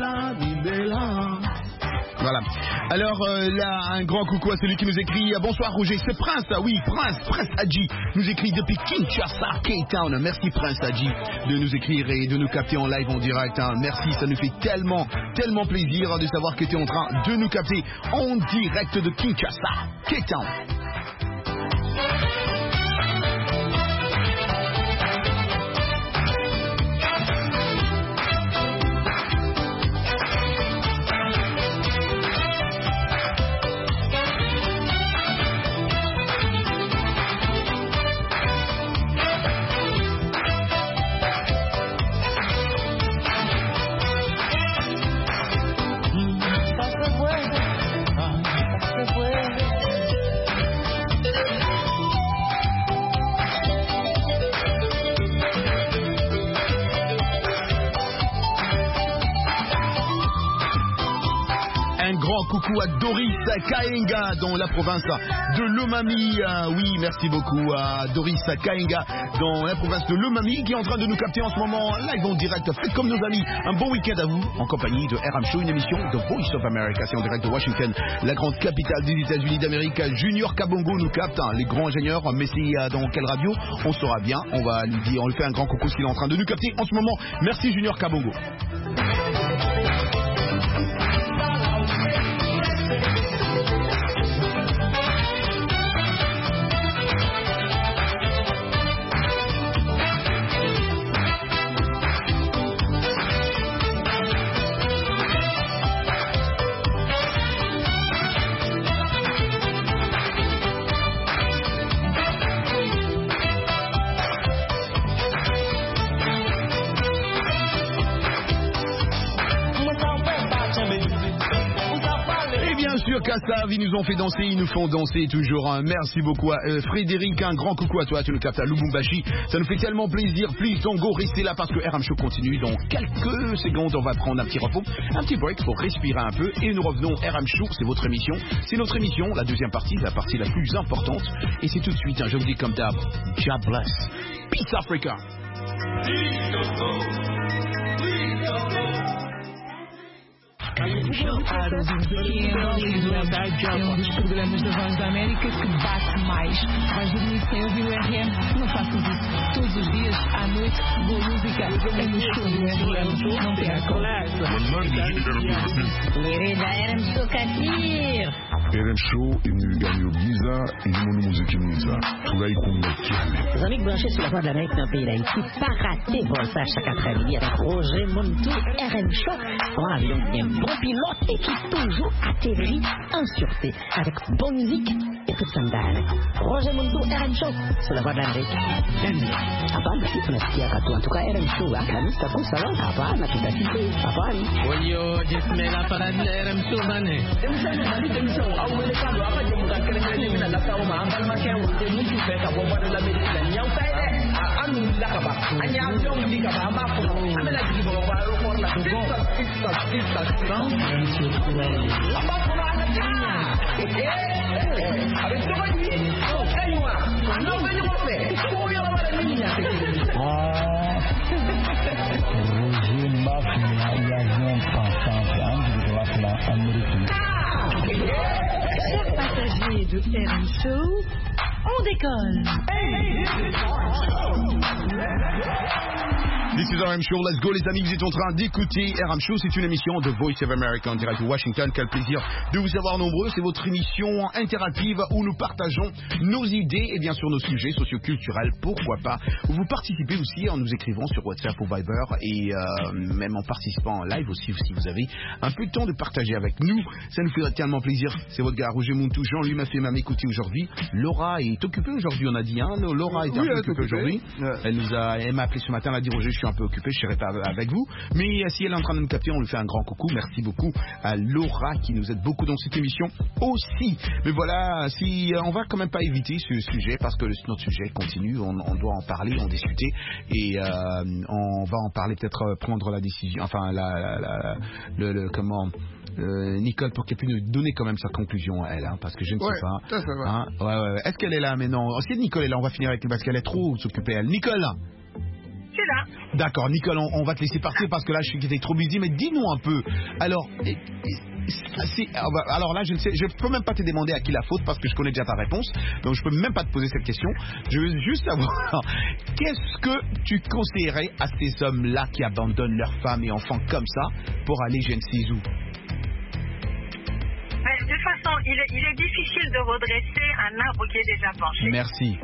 Voilà. Alors euh, là, un grand coucou à celui qui nous écrit. Bonsoir Roger, c'est Prince, ah oui, Prince, Prince Hadji nous écrit depuis Kinshasa, K-Town. Merci Prince Hadji de nous écrire et de nous capter en live en direct. Hein. Merci, ça nous fait tellement, tellement plaisir de savoir que tu es en train de nous capter en direct de Kinshasa, K-Town. Coucou à Doris Kaenga dans la province de Lomami. Euh, oui, merci beaucoup à Doris Kaenga dans la province de Lomami qui est en train de nous capter en ce moment live en direct. Faites comme nos amis. Un bon week-end à vous en compagnie de R M Show, une émission de Voice of America. C'est en direct de Washington, la grande capitale des États-Unis d'Amérique. Junior Kabongo nous capte, hein, les grands ingénieurs. Mais c'est dans quelle radio? On saura bien. On va lui dire, on lui fait un grand coucou s'il est en train de nous capter en ce moment. Merci Junior Kabongo. Kassav, ils nous ont fait danser, ils nous font danser toujours. Hein. Merci beaucoup à euh, Frédéric, un grand coucou à toi, tu nous captes à Lubumbashi. Ça nous fait tellement plaisir. Please don't go, restez là parce que R M Show continue. Dans quelques secondes, on va prendre un petit repos, un petit break pour respirer un peu. Et nous revenons. R M Show, c'est votre émission. C'est notre émission, la deuxième partie, la partie la plus importante. Et c'est tout de suite, hein, je vous dis comme d'hab, God bless. Peace Africa. Please don't go. Please don't go.
É um dos programas da Voz da América que bate mais. Vais dormir sem ouvir o R M? Não faças isso. Todos os dias, à noite, boa música é no show do R M. Não percam.
Querida R M Show Katir.
R M Show il gagne au Giza et le monde musique Giza. Tout là il compte.
Les amis branchés sur la Voix de l'Amérique dans le pays d'Haïti, pas rater Volta chaque après-midi avec Roger Montou, R M Show. Un avion bien bon pilote et qui toujours atterrit en sûreté avec bonne musique et toute sandale. Roger Montou, R M Show sur la Voix de l'Amérique. Hapana si tunasikia katu en tout cas R M Show akanisa kusala hapana tutakite hapana.
Oyo jismela para R M Show bane. Emsana bali temso au mwelekano hapa je mtakele mimi na lafao maambal makewa. Ni mtu peka bomba la Amerika ni au
Chers passagers de R M Show, on décolle.
This is R M Show, let's go les amis, vous êtes en train d'écouter R M Show, c'est une émission de Voice of America en direct de Washington. Quel plaisir de vous avoir nombreux, c'est votre émission interactive où nous partageons nos idées et bien sûr nos sujets socioculturels, pourquoi pas. Vous participez aussi en nous écrivant sur WhatsApp ou Viber et euh, même en participant en live aussi si vous avez un peu de temps de partager avec nous, ça nous fait tellement plaisir. C'est votre gars Roger Montou, Jean-Louis m'a fait m'écouter aujourd'hui. Laura est occupée aujourd'hui, on a dit, hein, Laura est un
oui,
peu occupée aujourd'hui.
Ouais.
Elle nous a, elle m'a appelé ce matin, elle a dit Roger, je suis un peu occupé, je serai pas avec vous, mais si elle est en train de nous capter, on lui fait un grand coucou. Merci beaucoup à Laura qui nous aide beaucoup dans cette émission aussi. Mais voilà, si on va quand même pas éviter ce sujet parce que notre sujet continue, on, on doit en parler, en discuter et euh, on va en parler, peut-être prendre la décision, enfin la, la, la le, le comment. Euh, Nicole pour qu'elle puisse nous donner quand même sa conclusion à elle, hein, parce que je ne
ouais,
sais pas.
Ça, ça va.
Hein, ouais, ouais, ouais. Est-ce qu'elle est là maintenant? Si Nicole est là, on va finir avec elle parce qu'elle est trop occupée elle. Nicole.
Je suis là.
D'accord, Nicole, on, on va te laisser partir parce que là, je suis j'étais trop busy, mais dis-nous un peu. Alors, c'est, alors là, je ne sais, je peux même pas te demander à qui la faute parce que je connais déjà ta réponse, donc je peux même pas te poser cette question. Je veux juste savoir, qu'est-ce que tu conseillerais à ces hommes-là qui abandonnent leurs femmes et enfants comme ça pour aller je ne sais où?
De toute façon, il est, il est difficile de redresser un arbre qui est déjà penché.
Merci.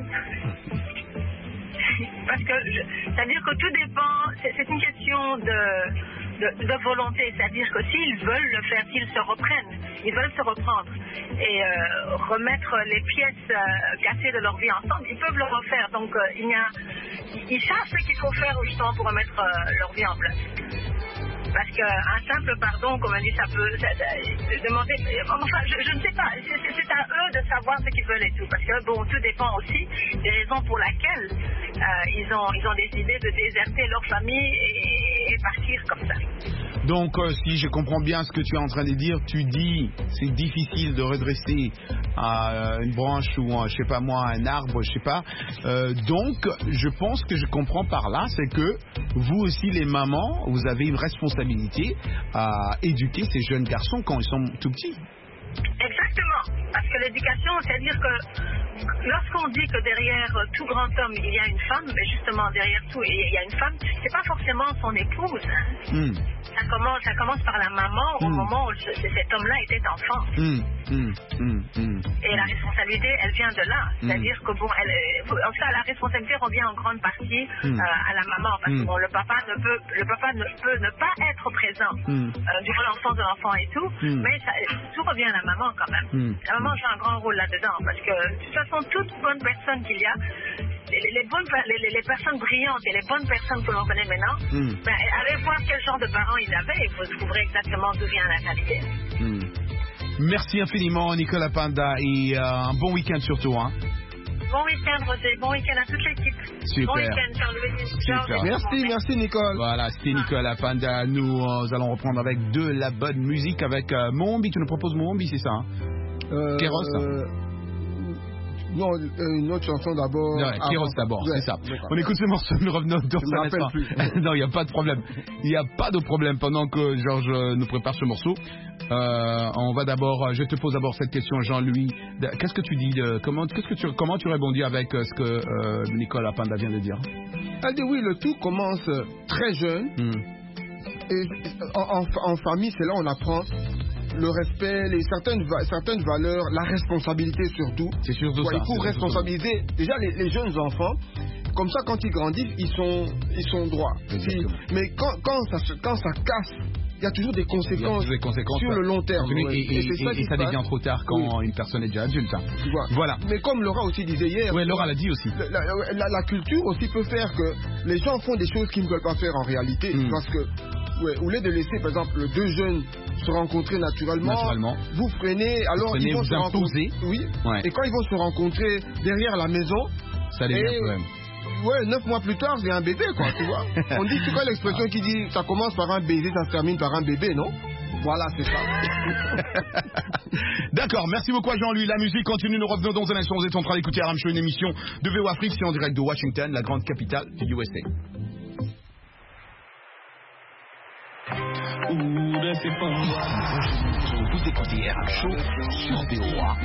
Parce que, c'est-à-dire que tout dépend, c'est, c'est une question de, de, de volonté, c'est-à-dire que s'ils veulent le faire, s'ils se reprennent, ils veulent se reprendre et euh, remettre les pièces euh, cassées de leur vie ensemble, ils peuvent le refaire. Donc, euh, il y a, ils savent ce qu'il faut faire justement pour remettre euh, leur vie en place. Parce qu'un simple pardon, comme on dit, ça peut ça, ça, demander. Enfin, je, je ne sais pas. C'est, c'est, c'est à eux de savoir ce qu'ils veulent et tout. Parce que, bon, tout dépend aussi des raisons pour lesquelles euh, ils, ont, ils ont décidé de déserter leur famille et, et partir comme ça.
Donc, euh, si je comprends bien ce que tu es en train de dire, tu dis c'est difficile de redresser euh, une branche ou, un, je sais pas moi, un arbre, je sais pas. Euh, donc, je pense que je comprends par là, c'est que vous aussi, les mamans, vous avez une responsabilité à éduquer ces jeunes garçons quand ils sont tout petits.
Exactement. Parce que l'éducation, c'est-à-dire que lorsqu'on dit que derrière tout grand homme, il y a une femme, mais justement derrière tout, il y a une femme, c'est pas forcément son épouse. Hein. Mm. Ça, commence, ça commence par la maman au mm. moment où ce, cet homme-là était enfant.
Mm. Mm. Mm. Mm.
Et la responsabilité, elle vient de là. C'est-à-dire mm. que bon, elle, en tout cas, la responsabilité revient en grande partie mm. euh, à la maman. Parce mm. que bon, le papa ne peut, le papa ne peut ne pas être présent mm. euh, durant l'enfance de l'enfant et tout, mm. mais ça, tout revient à la maman quand même. Mm. La maman joue un grand rôle là-dedans. Parce que de toute façon, toutes bonnes personnes qu'il y a, les, les, bonnes, les, les personnes brillantes et les bonnes personnes que l'on connaît maintenant, mm. ben, allez voir quel genre de parents ils avaient et vous trouverez exactement d'où vient la qualité.
Mm. Merci infiniment Nicolas Panda et euh, un bon week-end surtout. Hein.
Bon week-end Roger, bon week-end à toute l'équipe.
Super.
Bon week-end Jean-Louis.
Super.
Merci, merci Nicole.
Voilà, c'était Nicolas Panda. Nous, euh, nous allons reprendre avec de la bonne musique avec euh, Mohombi. Tu nous proposes Mohombi, c'est ça hein?
euh,
Kéros
euh... Non, une autre chanson d'abord.
Non, Kéros d'abord, ouais, c'est ça.
D'accord.
On écoute ce morceau, nous revenons dans un instant. Non, il n'y a pas de problème. Il n'y a pas de problème pendant que Georges nous prépare ce morceau. Euh, on va d'abord, je te pose d'abord cette question, Jean-Louis. Qu'est-ce que tu dis de, comment, qu'est-ce que tu, comment tu répondis avec ce que euh, Nicolas Panda vient de dire?
Elle dit oui, le tout commence très jeune. Mm. Et en, en, en famille, c'est là où on apprend le respect, les certaines, certaines valeurs, la responsabilité surtout.
C'est surtout ouais, ça.
Il faut responsabiliser déjà les, les jeunes enfants. Comme ça, quand ils grandissent, ils sont, ils sont droits. Si, mais quand, quand, ça, quand ça casse, il y a toujours des conséquences,
des conséquences
sur
ouais.
le long terme.
Et,
ouais.
et, et,
et, ça,
et ça devient trop tard quand oui. une personne est déjà adulte. Hein.
Voilà.
voilà.
Mais comme Laura aussi disait hier,
ouais, Laura l'a dit aussi.
La, la, la, la culture aussi peut faire que les gens font des choses qu'ils ne veulent pas faire en réalité. Mm. Parce que, ouais, au lieu de laisser, par exemple, deux jeunes se rencontrer naturellement,
naturellement.
vous freinez, alors
vous freinez,
ils vont
vous
se rencontrer. Oui.
Ouais.
Et quand ils vont se rencontrer derrière la maison,
ça devient un problème.
ouais, neuf mois plus tard, j'ai un bébé, quoi, tu vois. On dit, c'est quoi l'expression qui dit, ça commence par un baiser, ça se termine par un bébé, non? Voilà, c'est ça.
D'accord, merci beaucoup à Jean-Louis. La musique continue, nous revenons dans un instant. Vous êtes en train d'écouter R M Show, une émission de V O Afrique, c'est en direct de Washington, la grande capitale du U S A.
Vous écoutez R M Show sur V O A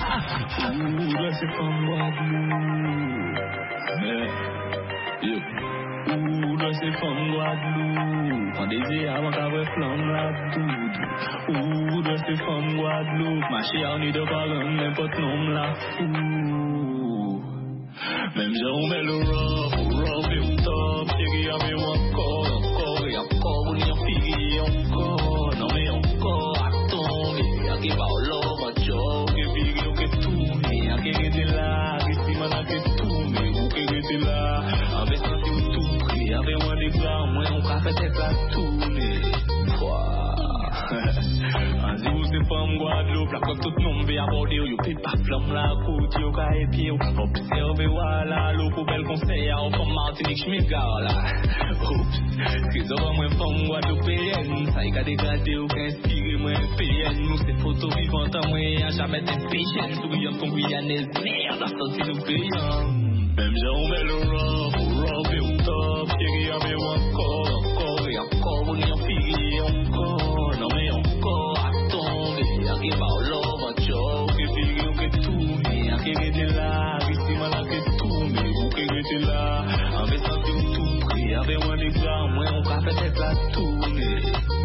Afrique. Ou de ces femmes Guadeloupe, en désir avant qu'avait flamme la doute. Ou de ces femmes Guadeloupe, ma chère ni de parler n'importe nom la fou. Même j'ai remis le rough, rough et au top, chérie avec moi encore, encore et encore, on y a fille encore, non mais encore à tomber, y'a qui va au love, à joke, et puis y'a qui tout, y'a qui était là, qui s'y m'a qui tout, mais où qui était là, avec senti où tout. Avec moi des bras, moi on va faire tête la tournée. En zéro c'est femme Guadeloupe, la comme tout le monde veut aborder, you pay pas flamme la côte, you ka épier, observez voilà, l'eau pour bel conseil, on comme Martinique, j'm'égare là. Oups, c'est ça moi femme Guadeloupéenne, ça y a dégradé ou qu'inspiré moi P N, nous c'est photo vivante à moi, y'a jamais d'impatient, souriant comme Guyanaise, merde, sorti de brillant. Même j'ai remis le rough, rough et au top, chérie avec moi encore, encore et encore, on y a fille encore, non mais encore à tomber, y'a qui va au love, à joke, et puis y'a qui tout, y'a qui était là, ici m'a là qui tout, mais où qui était là, avec ça c'est tout pris, avec moi des bras, moi on va peut-être la tourner,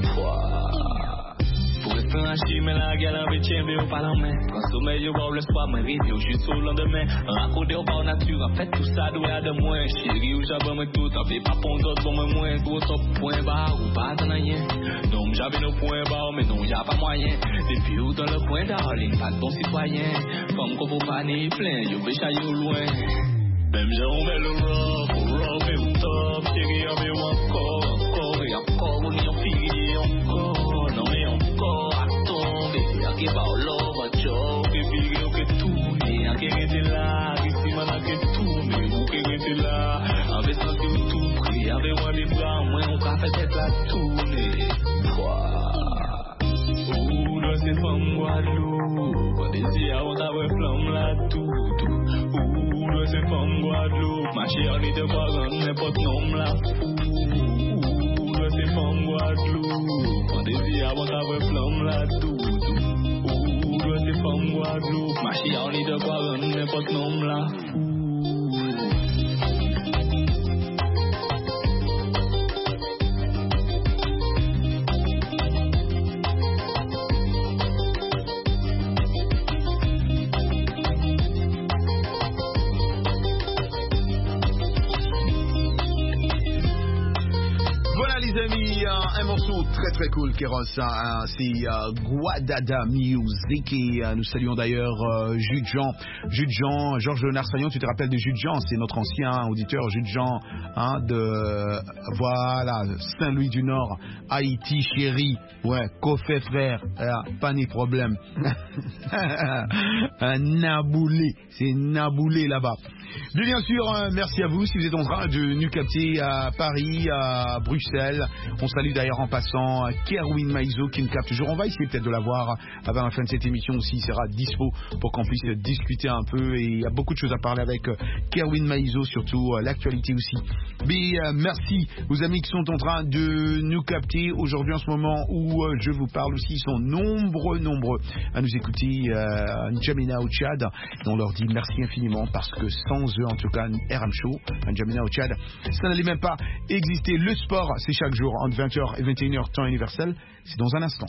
pour être franchi, mais la gueule en vétien, mais au pas la main. Quand sommeil, au bord le soir, mais réveillé, je suis sur le lendemain. Raccordé au bord nature, en fait, tout ça doit de moins. Chérie, ou j'avais moi tout, en fait, pas pour d'autres, pour moi moins. Gros top, point barre, ou pas de rien. Non, j'avais nos points barre, mais non, y'a pas moyen. Depuis où dans le point darling, pas de bon citoyen. Comme qu'on peut pas ni plein, yo vais chailler au loin. Même j'ai remis le rough, rough et au top. Chérie, avec moi encore, encore et encore, on y a fille encore. Non, mais encore à tomber, y'a qui va au love, à joke, et puis y'a qui tout, y'a qui était là, ici m'a qui tout, mais où qui était là, avec ça c'est tout pris, avec moi des bras, moi on va peut-être la tourner. Ou de ces femmes Guadeloupe, désir avant d'avoir flamme la doute. Ou de ces femmes Guadeloupe, ma chère ni de quoi n'importe nom la fou. Ou de ces femmes Guadeloupe, en désir avant d'avoir flamme la doute. Ou de ces femmes Guadeloupe, ma chère ni de quoi n'importe nom la fou.
Un morceau très très cool, Kéros, hein, c'est euh, Guadada Music et euh, nous saluons d'ailleurs euh, Jude Jean, Jude Jean, Georges Léonard Sagnon, tu te rappelles de Jude Jean, c'est notre ancien auditeur Jude Jean hein, de euh, voilà Saint-Louis du Nord, Haïti chérie, ouais, Kofé frère, euh, pas ni problème. Naboulé, c'est Naboulé là-bas. Bien sûr, euh, merci à vous si vous êtes en train de nous capter à Paris, à Bruxelles. On salue d'ailleurs en passant Kerwin Maizo qui nous capte toujours. On va essayer peut-être de l'avoir avant la fin de cette émission aussi. Il sera dispo pour qu'on puisse discuter un peu. Et il y a beaucoup de choses à parler avec Kerwin Maizo, surtout l'actualité aussi. Mais euh, merci aux amis qui sont en train de nous capter aujourd'hui en ce moment où euh, je vous parle aussi. Ils sont nombreux, nombreux à nous écouter. Euh, N'Djamena au Tchad. Et on leur dit merci infiniment parce que sans eux, en tout cas, R M Show, N'Djamena au Tchad, ça n'allait même pas exister. Le sport, c'est chaque jour entre vingt heures et vingt et une heures temps universel. C'est dans un instant.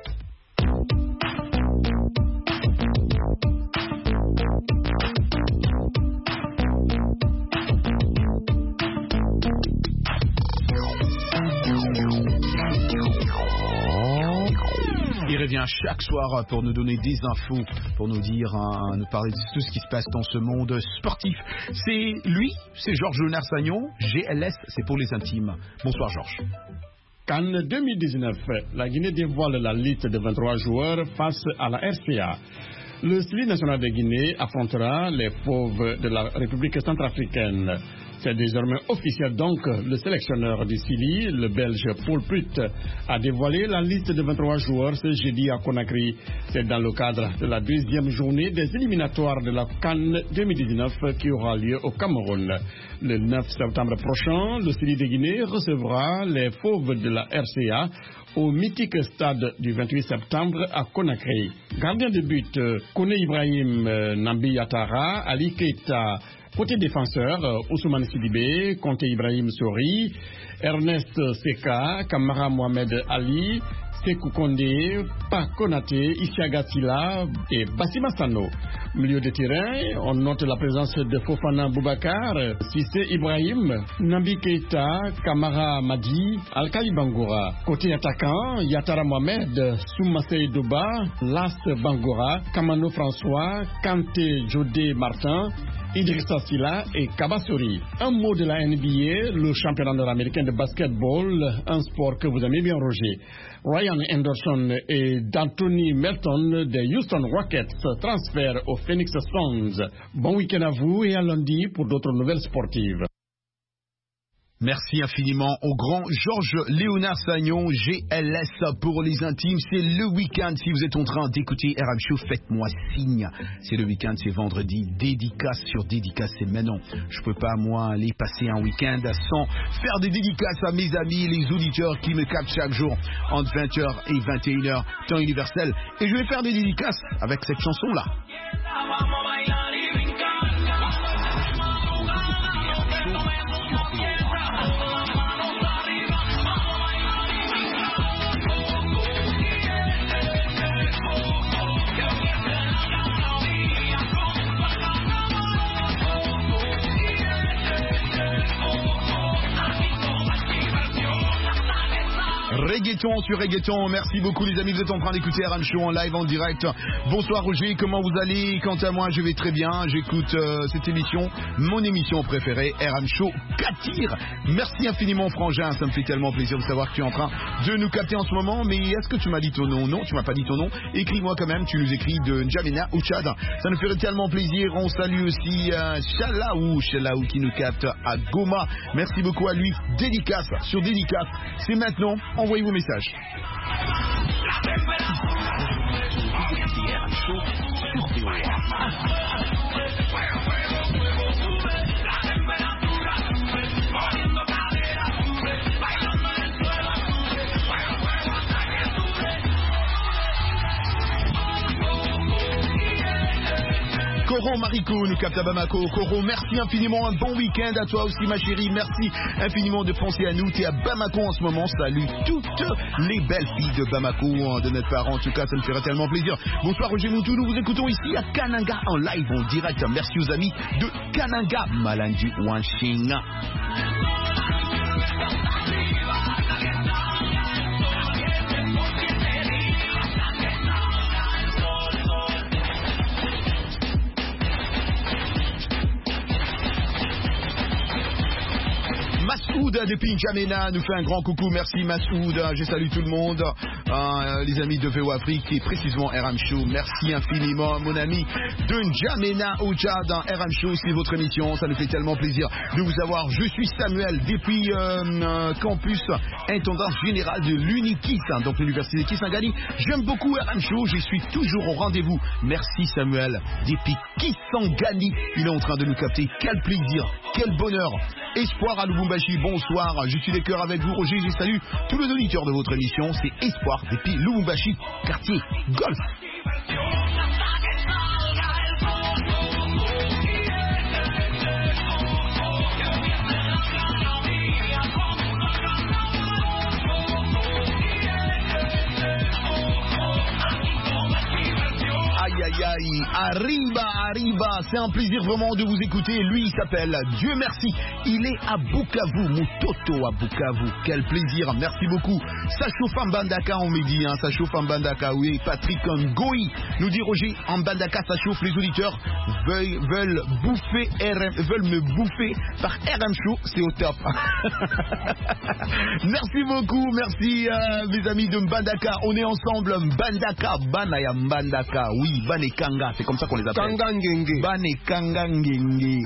Il revient chaque soir pour nous donner des infos, pour nous dire, hein, nous parler de tout ce qui se passe dans ce monde sportif. C'est lui, c'est Georges Léonard Sagnon, G L S, c'est pour les intimes. Bonsoir Georges.
CAN deux mille dix-neuf, la Guinée dévoile la liste de vingt-trois joueurs face à la R C A. Le Style national de Guinée affrontera les fauves de la République centrafricaine. C'est désormais officiel donc. Le sélectionneur du Chili, le Belge Paul Prutt, a dévoilé la liste de vingt-trois joueurs ce jeudi à Conakry. C'est dans le cadre de la deuxième journée des éliminatoires de la CAN deux mille dix-neuf qui aura lieu au Cameroun. Le neuf septembre prochain, le Chili de Guinée recevra les Fauves de la R C A au mythique stade du vingt-huit septembre à Conakry. Gardien de but, Kone Ibrahim, Nambi Yatara, Ali Keita. Côté défenseur, Ousmane Sidibé, Conte Ibrahim Sori, Ernest Seka, Kamara Mohamed Ali, Sekou Kondé, Pa Konaté, Isiaga Silla et Bassima Sano. Milieu de terrain, on note la présence de Fofana Boubacar, Sissé Ibrahim, Nambi Keita, Kamara Madi, Alkali Bangoura. Côté attaquant, Yatara Mohamed, Soumassé Douba, Las Bangoura, Kamano François, Kanté Jodé Martin, Idrissa Silla et Kabasori. Un mot de la N B A, le championnat nord-américain de basketball, un sport que vous aimez bien, Roger. Ryan Anderson et d'Anthony Melton des Houston Rockets transfèrent aux Phoenix Suns. Bon week-end à vous et à lundi pour d'autres nouvelles sportives.
Merci infiniment au grand Georges Léonard Sagnon, G L S pour les intimes. C'est le week-end. Si vous êtes en train d'écouter R M Show, faites-moi signe. C'est le week-end, c'est vendredi. Dédicace sur dédicace, c'est maintenant. Je peux pas, moi, aller passer un week-end sans faire des dédicaces à mes amis, les auditeurs qui me captent chaque jour entre vingt heures et vingt et une heures, temps universel. Et je vais faire des dédicaces avec cette chanson-là. Reggaeton sur Reggaeton, merci beaucoup les amis, vous êtes en train d'écouter R M Show en live, en direct. Bonsoir Roger, comment vous allez? Quant à moi, je vais très bien, j'écoute euh, cette émission, mon émission préférée, R M Show Katir. Merci infiniment Frangin, ça me fait tellement plaisir de savoir que tu es en train de nous capter en ce moment, mais est-ce que tu m'as dit ton nom? Non, tu m'as pas dit ton nom, écris-moi quand même, tu nous écris de N'Djamena ou Tchad, ça nous ferait tellement plaisir. On salue aussi euh, Chalaou, Chalaou qui nous capte à Goma, merci beaucoup à lui. Dédicace sur dédicace, c'est maintenant, envoyez vos messages. Coro Mariko nous capte à Bamako. Coro, merci infiniment, un bon week-end à toi aussi ma chérie, merci infiniment de penser à nous. Tu es à Bamako en ce moment, salut toutes les belles filles de Bamako, de notre part, en tout cas ça me ferait tellement plaisir. Bonsoir Roger Moutou, nous vous écoutons ici à Kananga en live, en direct, merci aux amis de Kananga, Malandi Wanching. Massoud depuis N'Djamena nous fait un grand coucou, merci Massoud, je salue tout le monde, euh, les amis de V O Afrique et précisément R M Show, merci infiniment mon ami de N'Djamena au Tchad, R M Show c'est votre émission, ça nous fait tellement plaisir de vous avoir. Je suis Samuel depuis euh, euh, campus intendant général de l'Unikis, hein, donc l'université Kisangani. J'aime beaucoup R M Show, je suis toujours au rendez-vous. Merci Samuel depuis Kisangani, il est en train de nous capter, quel plaisir, quel bonheur. Espoir à Lubumbashi, bonsoir, je suis des cœurs avec vous Roger, je salue tous les auditeurs de votre émission, c'est Espoir depuis Lubumbashi, quartier Golf. Aïe aïe aïe, arriba, arriba, c'est un plaisir vraiment de vous écouter. Lui il s'appelle Dieu merci, il est à Bukavu, Mutoto à Bukavu, quel plaisir, merci beaucoup. Ça chauffe en Bandaka on me dit, hein, ça chauffe en Bandaka, oui, Patrick Ngoï nous dit Roger, en Bandaka ça chauffe, les auditeurs veulent, veulent bouffer R M, veulent me bouffer par R M Show, c'est au top. Merci beaucoup, merci euh, mes amis de Mbandaka, on est ensemble, Mbandaka, Banaya Mbandaka, oui, Baneka, Kanga, c'est comme ça qu'on les appelle.
Kanga Ngenge.
Bane Kanga Ngenge.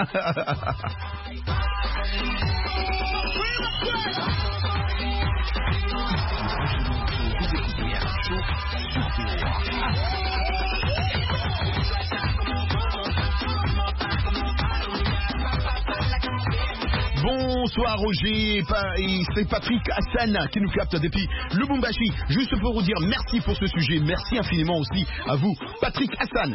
Bonsoir Roger, c'est Patrick Hassan qui nous capte depuis Lubumbashi. Juste pour vous dire merci pour ce sujet, merci infiniment aussi à vous, Patrick Hassan.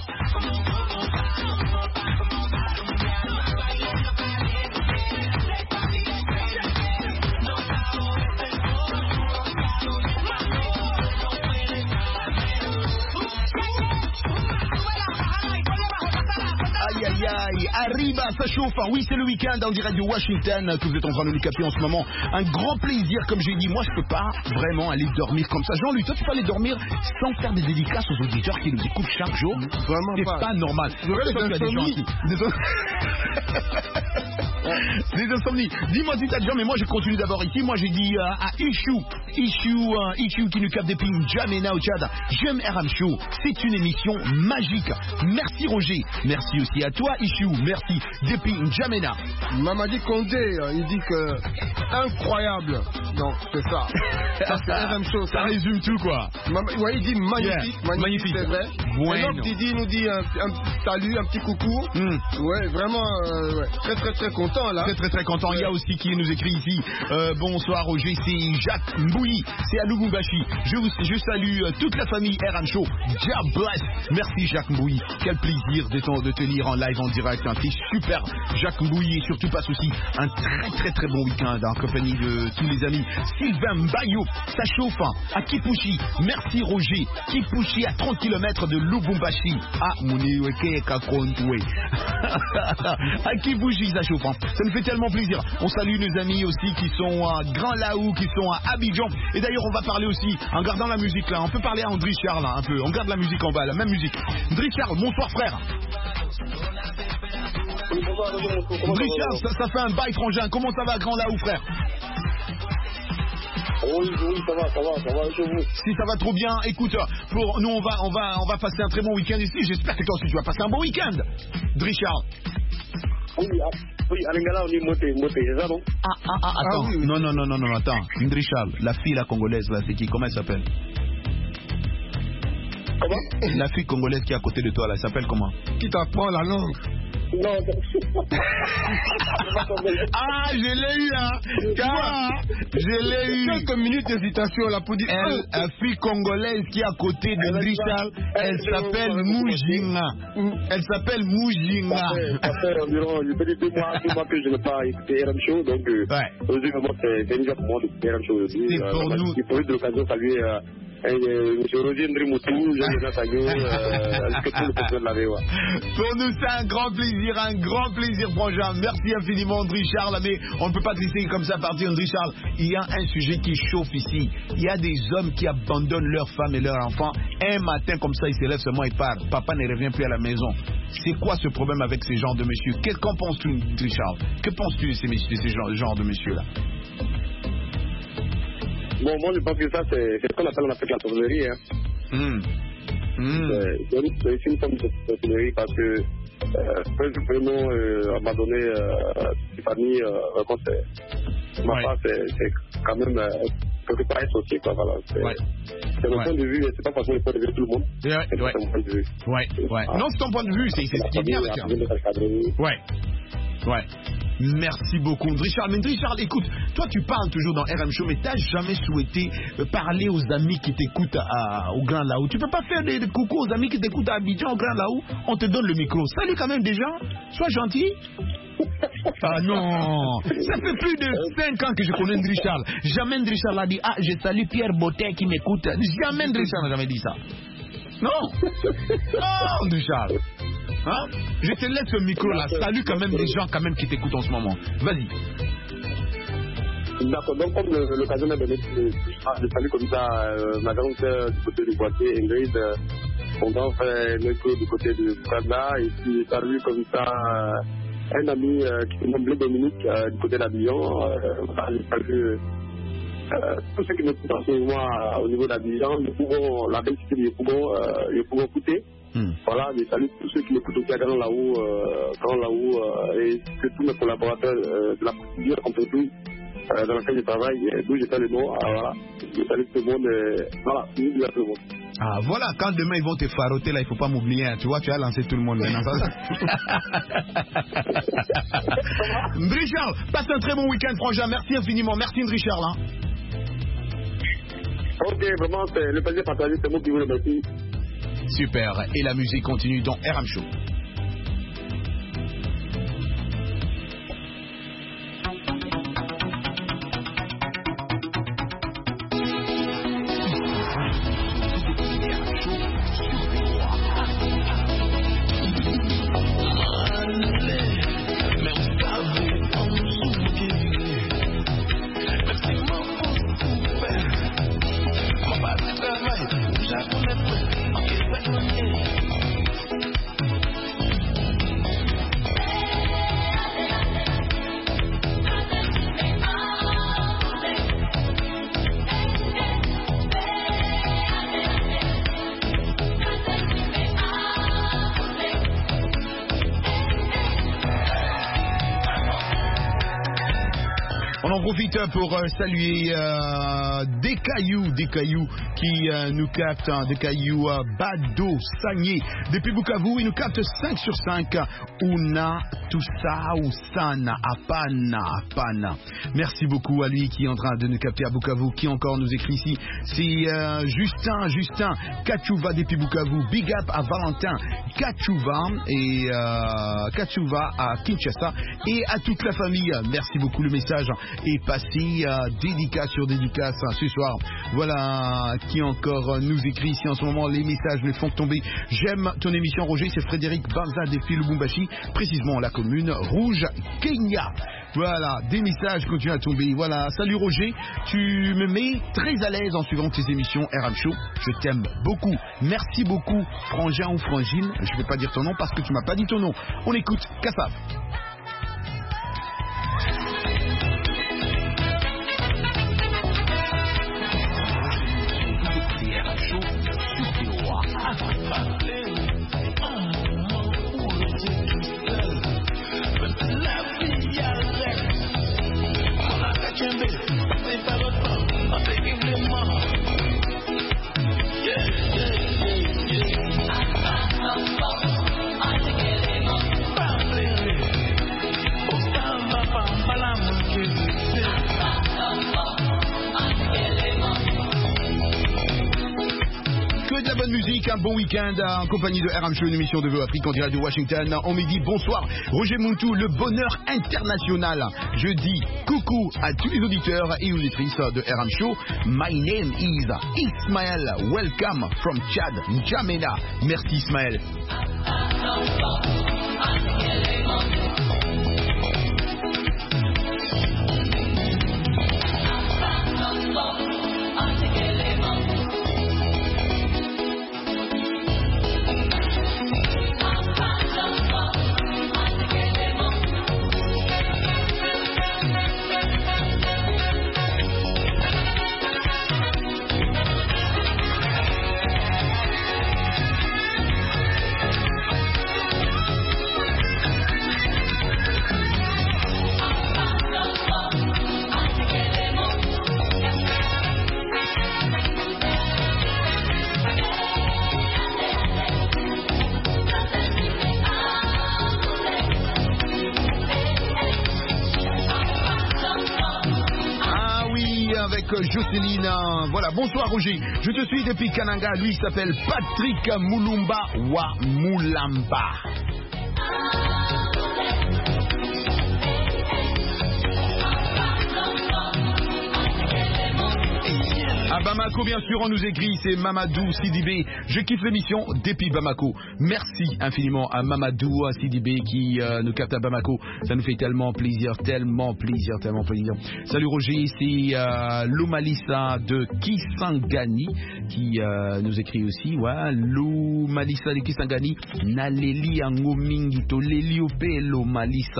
Aïe aïe aïe, arriba, ça chauffe. Oui, c'est le week-end en direct de Washington que vous êtes en train de nous capter en ce moment. Un grand plaisir, comme j'ai dit. Moi, je peux pas vraiment aller dormir comme ça. Jean-Louis, toi, tu peux aller dormir sans faire des dédicaces aux auditeurs qui nous écoutent chaque jour.
Vraiment
c'est
pas.
pas normal.
J'aurais des insomnies.
Des insomnies. Dis-moi si t'as des gens, mais moi je continue d'abord ici. Moi j'ai dit euh, à Ishu, Ishu, euh, Ishu qui nous capte depuis N'Djamena au Tchad. J'aime R M Show, c'est une émission magique. Merci Roger, merci aussi à toi Ishu, merci depuis N'Djamena.
Mamadi Condé, il dit que incroyable. Non, c'est ça. Ça c'est R M Show.
Ça, ça résume tout quoi.
Mama, ouais, il dit magnifique, yeah. magnifique, magnifique. C'est vrai.
Bueno.
Et donc Didi nous dit un, un salut, un petit coucou. Mm. Ouais, vraiment euh, ouais. très très très content là.
Très très très content. Ouais. Il y a aussi qui nous écrit ici. Euh, bonsoir Roger, c'est Jacques Mbouyi, c'est à Lubumbashi. Je vous, je salue euh, toute la famille R M Show. Dia bless. Merci Jacques Mbouyi. Quel plaisir de, de tenir en live en direct. Un petit super Jacques Mbouyi et surtout pas souci. Un très très très bon week-end en compagnie de tous les amis. Sylvain Mbayo, ça chauffe à Kipushi. Merci Roger. Kipushi à trente kilomètres de Lubumbashi. Ah, Mouniweke Kakontwe. À Kipushi, ça chauffe. Ça nous fait tellement plaisir. On salue nos amis aussi qui sont à Grand Laou, qui sont à Abidjan. Et d'ailleurs, on va parler aussi, en gardant la musique là, on peut parler à André Charles là, un peu. On garde la musique en bas, la même musique. André Charles, bonsoir frère. André Charles, ça, ça fait un bail frangin. Comment ça va à Grand Laou frère?
Oui, oui, ça va, ça va, ça va chez vous.
Si ça va trop bien, écoute, pour nous on va, on va, on va passer un très bon week-end ici. J'espère que toi aussi tu vas passer un bon week-end, Richard.
Oui, oui, à Lingala on dit moté, moté, c'est ça non?
Ah, ah, ah, attends, ah, oui, oui. non, non, non, non, non, attends, Richard, la fille la congolaise là, c'est qui? Comment elle s'appelle?
Comment?
La fille congolaise qui est à côté de toi là, elle s'appelle comment?
Qui t'apprend la langue?
Non,
ah, je l'ai eu, hein. Car, je l'ai eu.
Quelques minutes d'hésitation là pour dire.
Elle, la fille congolaise qui est à côté de Richard, elle s'appelle Moujinga. Elle s'appelle Moujinga.
Ça fait environ, je peux dire deux mois, deux mois que je n'ai pas écouté R M Show, donc aujourd'hui, c'est déjà pour moi d'écouter R M Show aujourd'hui.
C'est pour nous.
J'ai profité de l'occasion de saluer M. Roger Ndrimoutou, Jean-Jonathan Agneau, que tout le peuple de la V O A.
Pour nous, c'est un grand plaisir, un grand plaisir, Frangin. Merci infiniment, André Charles. Mais on ne peut pas te laisser comme ça partir, André Charles. Il y a un sujet qui chauffe ici. Il y a des hommes qui abandonnent leurs femmes et leurs enfants. Un matin, comme ça, ils se lèvent seulement et partent. Papa ne revient plus à la maison. C'est quoi ce problème avec ces genres de messieurs? Qu'en penses-tu, André Charles? Que penses-tu de ces, messieurs, de ces genres, genres de messieurs-là?
Bon, moi je pense que ça, c'est ce qu'on appelle en Afrique la sauvagerie. Hein. Mm. Mm. C'est une forme de sauvagerie parce que euh, vraiment euh, abandonner euh, ses familles, euh, vraiment, c'est, ma ouais. part, c'est, c'est quand même euh, quelque part associé. Quoi, voilà. C'est, ouais. c'est mon ouais. point de vue, c'est pas forcément le point de vue de tout le monde.
Ouais, c'est ouais. mon point de vue. Ouais, ouais. Ah. Non, c'est ton point de vue, c'est, c'est ce qui est bien avec ça. Ouais. Ouais. Merci beaucoup, Richard. Mais Richard, écoute, toi tu parles toujours dans R M Show, mais tu n'as jamais souhaité parler aux amis qui t'écoutent à, au Grand Laou. Tu peux pas faire des, des coucou aux amis qui t'écoutent à Abidjan, au Grand Laou. On te donne le micro. Salut quand même des gens. Sois gentil. Ah non, ça fait plus de cinq ans que je connais Richard. Jamais Richard l'a dit, ah, je salue Pierre Bottet qui m'écoute. Jamais Richard n'a jamais dit ça. Non. Non, Richard. Hein? Je te laisse le micro là. Salut quand même des gens quand même qui t'écoutent en ce moment. Vas-y.
D'accord. Donc comme l'occasion m'a donné de saluer comme ça euh, ma grande sœur du côté du Boîtier, Ingrid, euh, mon grand frère Neko du côté de Canada, et puis saluer comme ça euh, un ami euh, qui se nomme Blé Dominique euh, du côté d'Abidjan. Euh, je salue euh, tous ceux qui m'écoutent en ce moment euh, au niveau d'Abidjan. Nous pouvons, la belle cité de Yopougon, euh, Yopougon Kouté.
Mm. Voilà, je salue tous ceux qui m'écoutent aussi à Grand Laou, euh, Grand Laou euh, et que tous mes collaborateurs euh, de la plusieurs entreprises euh, dans laquelle je travaille, d'où je fais le nom. Euh, voilà, je salue tout le monde. Euh, voilà, je dis à tout le monde.
Ah, voilà, quand demain ils vont te faroter là, il ne faut pas m'oublier, hein. Tu vois, tu as lancé tout le monde maintenant. Richard, passe un très bon week-end, frangin. Merci infiniment. Merci, Richard. Là.
Ok, vraiment, c'est le plaisir de partager. C'est moi qui vous remercie.
Super. Et la musique continue dans R M Show. On en profite pour euh, saluer euh, des cailloux, des cailloux qui euh, nous captent, hein, des cailloux euh, Bado, Sagné. Depuis Bukavu, ils nous captent cinq sur cinq. Una, Toussa, Oussana, Apana, Apana. Merci beaucoup à lui qui est en train de nous capter à Bukavu. Qui encore nous écrit ici? C'est euh, Justin, Justin, Kachuva depuis Bukavu. Big up à Valentin, Kachuva et euh, Kachuva à Kinshasa et à toute la famille. Merci beaucoup, le message est passé. Euh, dédicace sur dédicace hein, ce soir. Voilà qui encore euh, nous écrit ici en ce moment. Les messages ne font que tomber. J'aime ton émission, Roger. C'est Frédéric Banza depuis Lubumbashi, précisément la commune Rouge, Kenya. Voilà, des messages continuent à tomber. Voilà, salut Roger, tu me mets très à l'aise en suivant tes émissions R M Show. Je t'aime beaucoup. Merci beaucoup, frangin ou frangine. Je ne vais pas dire ton nom parce que tu m'as pas dit ton nom. On écoute Kassav. De la bonne musique, un bon week-end en compagnie de R M Show, une émission de Vœux Afrique en direct de Washington. On me dit bonsoir Roger Muntu, le bonheur international. Je dis coucou à tous les auditeurs et auditrices de R M Show. My name is Ismaël. Welcome from Chad, N'Djamena. Merci Ismaël. Jocelyne, voilà, bonsoir Roger, je te suis depuis Kananga, lui il s'appelle Patrick Moulumba wa Moulamba. À Bamako, bien sûr, on nous écrit, c'est Mamadou Sidibé. Je kiffe l'émission depuis Bamako. Merci infiniment à Mamadou Sidibé qui euh, nous capte à Bamako. Ça nous fait tellement plaisir, tellement plaisir, tellement plaisir. Salut Roger, c'est euh, Lomalissa de Kisangani qui euh, nous écrit aussi. Ouais, Lomalissa de Kisangani. Naleli Angomingi to Leliope Lomalissa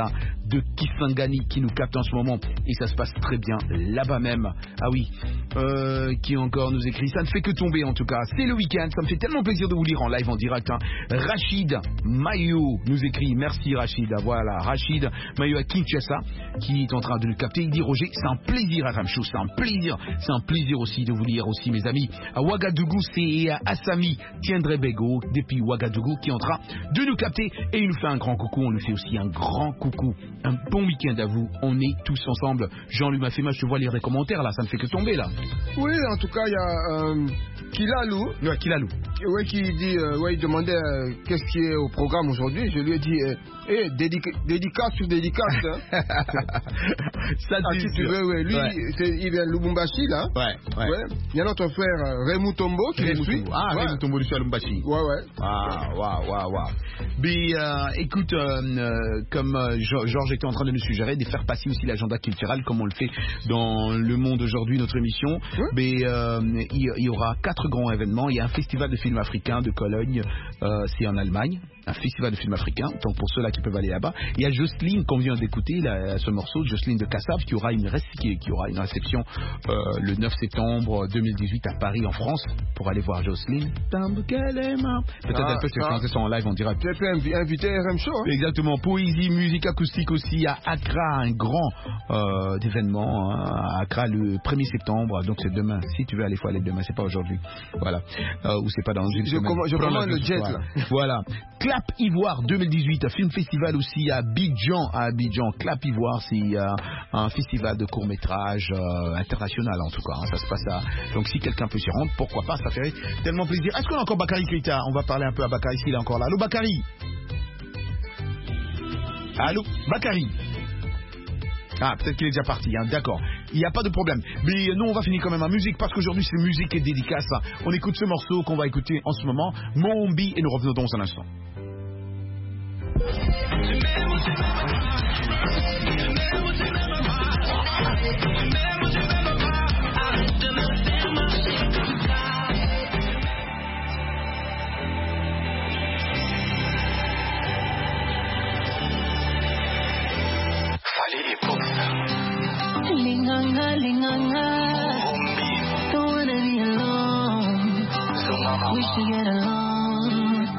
de Kisangani qui nous capte en ce moment et ça se passe très bien là-bas même. Ah oui, euh, qui encore nous écrit, ça ne fait que tomber en tout cas, c'est le week-end, ça me fait tellement plaisir de vous lire en live, en direct. Hein. Rachid Mayo nous écrit, merci Rachid, voilà, Rachid Mayo à Kinshasa qui est en train de nous capter, il dit Roger, c'est un plaisir à Ramchou, c'est un plaisir, c'est un plaisir aussi de vous lire aussi mes amis. À Ouagadougou, c'est Assami Tiendrebego depuis Ouagadougou qui est en train de nous capter et il nous fait un grand coucou, on lui fait aussi un grand coucou, un bon week-end à vous, on est tous ensemble. Jean-Luc Mafema, je te vois lire les commentaires là, ça ne fait que tomber là.
Oui, en tout cas, il y a euh, Kilalou.
Ouais, Kilalou.
Ouais, qui dit, euh, ouais, il demandait euh, qu'est-ce qui est au programme aujourd'hui. Je lui ai dit, euh, hey, dédic dédicace sur dédicace. Hein.
Ça,
ah, si tu veux, ouais. Lui, ouais. il vient de Lubumbashi là.
Ouais, ouais.
ouais. Il y a notre frère euh, Raymond Tombo qui
Raymond
le suit.
Ah, ouais. Raymond Tombo, lui, à Lubumbashi.
Ouais, ouais.
Ah, waouh, waouh, waouh. Mais euh, écoute, euh, euh, comme euh, Georges était en train de nous suggérer, de faire passer aussi l'agenda culturel, comme on le fait dans Le Monde aujourd'hui, notre émission. Ouais. Mais euh, il, il y aura quatre grands événements. Il y a un festival de films africains de Cologne, euh, c'est en Allemagne. Un festival de films africains, donc pour ceux-là qui peuvent aller là-bas. Il y a Jocelyne, qu'on vient d'écouter, ce morceau, Jocelyne de Cassave, qui aura une, qui, qui aura une réception euh, le neuf septembre deux mille dix-huit à Paris, en France, pour aller voir Jocelyne. Peut-être
ah,
elle peut se chanter son en live en direct.
Tu peux inviter R M Show. Hein.
Exactement. Poésie, musique acoustique aussi à Accra, un grand euh, événement hein, à Accra le premier septembre, donc c'est demain. Si tu veux aller, il faut aller demain, c'est pas aujourd'hui. Voilà. Euh, ou c'est pas dans une
je
semaine.
Je prends le jet là.
Voilà. Clap Ivoire deux mille dix-huit, un film festival aussi à Abidjan, à Abidjan. Clap Ivoire, c'est euh, un festival de court-métrage euh, international en tout cas. Hein, ça se passe à... Donc si quelqu'un peut s'y rendre, pourquoi pas, ça ferait tellement plaisir. Est-ce qu'on a encore Bakary Keita? On va parler un peu à Bakary s'il est encore là. Allô Bakary? Allô Bakary? Ah, peut-être qu'il est déjà parti, hein, d'accord. Il n'y a pas de problème. Mais nous, on va finir quand même en musique parce qu'aujourd'hui, c'est musique et dédicace. On écoute ce morceau qu'on va écouter en ce moment, Mombi, et nous revenons dans un instant.
Linganga, linganga, don't wanna be alone. We should get along.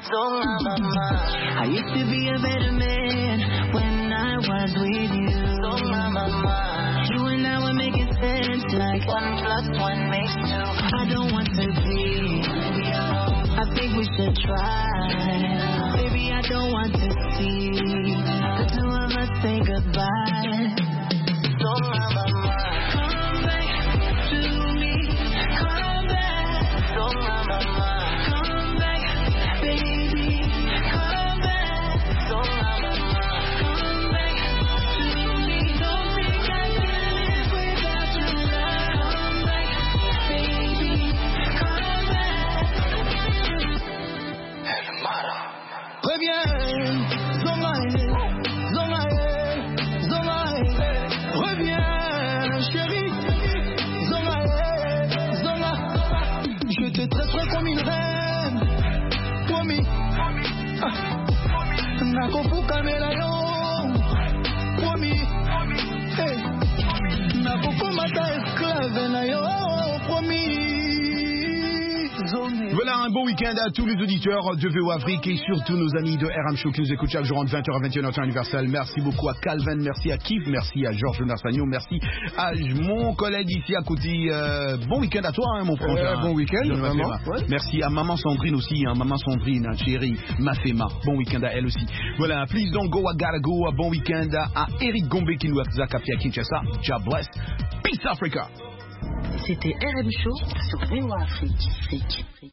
I used to be a better man when I was with you. You and I were making sense like one plus one makes two. I don't want to be. I think we should try. Baby, I don't want to see the two of us say goodbye. Come back to me, come back, come back, baby, come back, come back to me. Don't think I can live without your love. Come back, baby, come back. Reviens, Zomaï, Zomaï, Zomaï. Reviens, chérie, Zonga, Zonga. Je te traiterai comme une reine, promis. Nakofu kamela yo, promis. Hey, nakofu mata esclave na yo, promis.
Voilà un bon week-end à tous les auditeurs de V O Afrique et surtout nos amis de R M Show qui nous écoutent chaque jour entre vingt heures à vingt et une heures temps universel. Merci beaucoup à Calvin, merci à Kif, merci à Georges Narsagno, merci à mon collègue ici à côté. Euh, bon week-end à toi, hein, mon frère.
Euh, bon week-end, maman.
Ouais. Merci à maman Sandrine aussi, hein, maman Sandrine, hein, chérie, Mafema. Bon week-end à elle aussi. Voilà, please don't go, I gotta go. Bon week-end à Eric Gombe qui nous a capté à Kinshasa. God bless. Peace Africa.
C'était R M Show sur V O Afrique.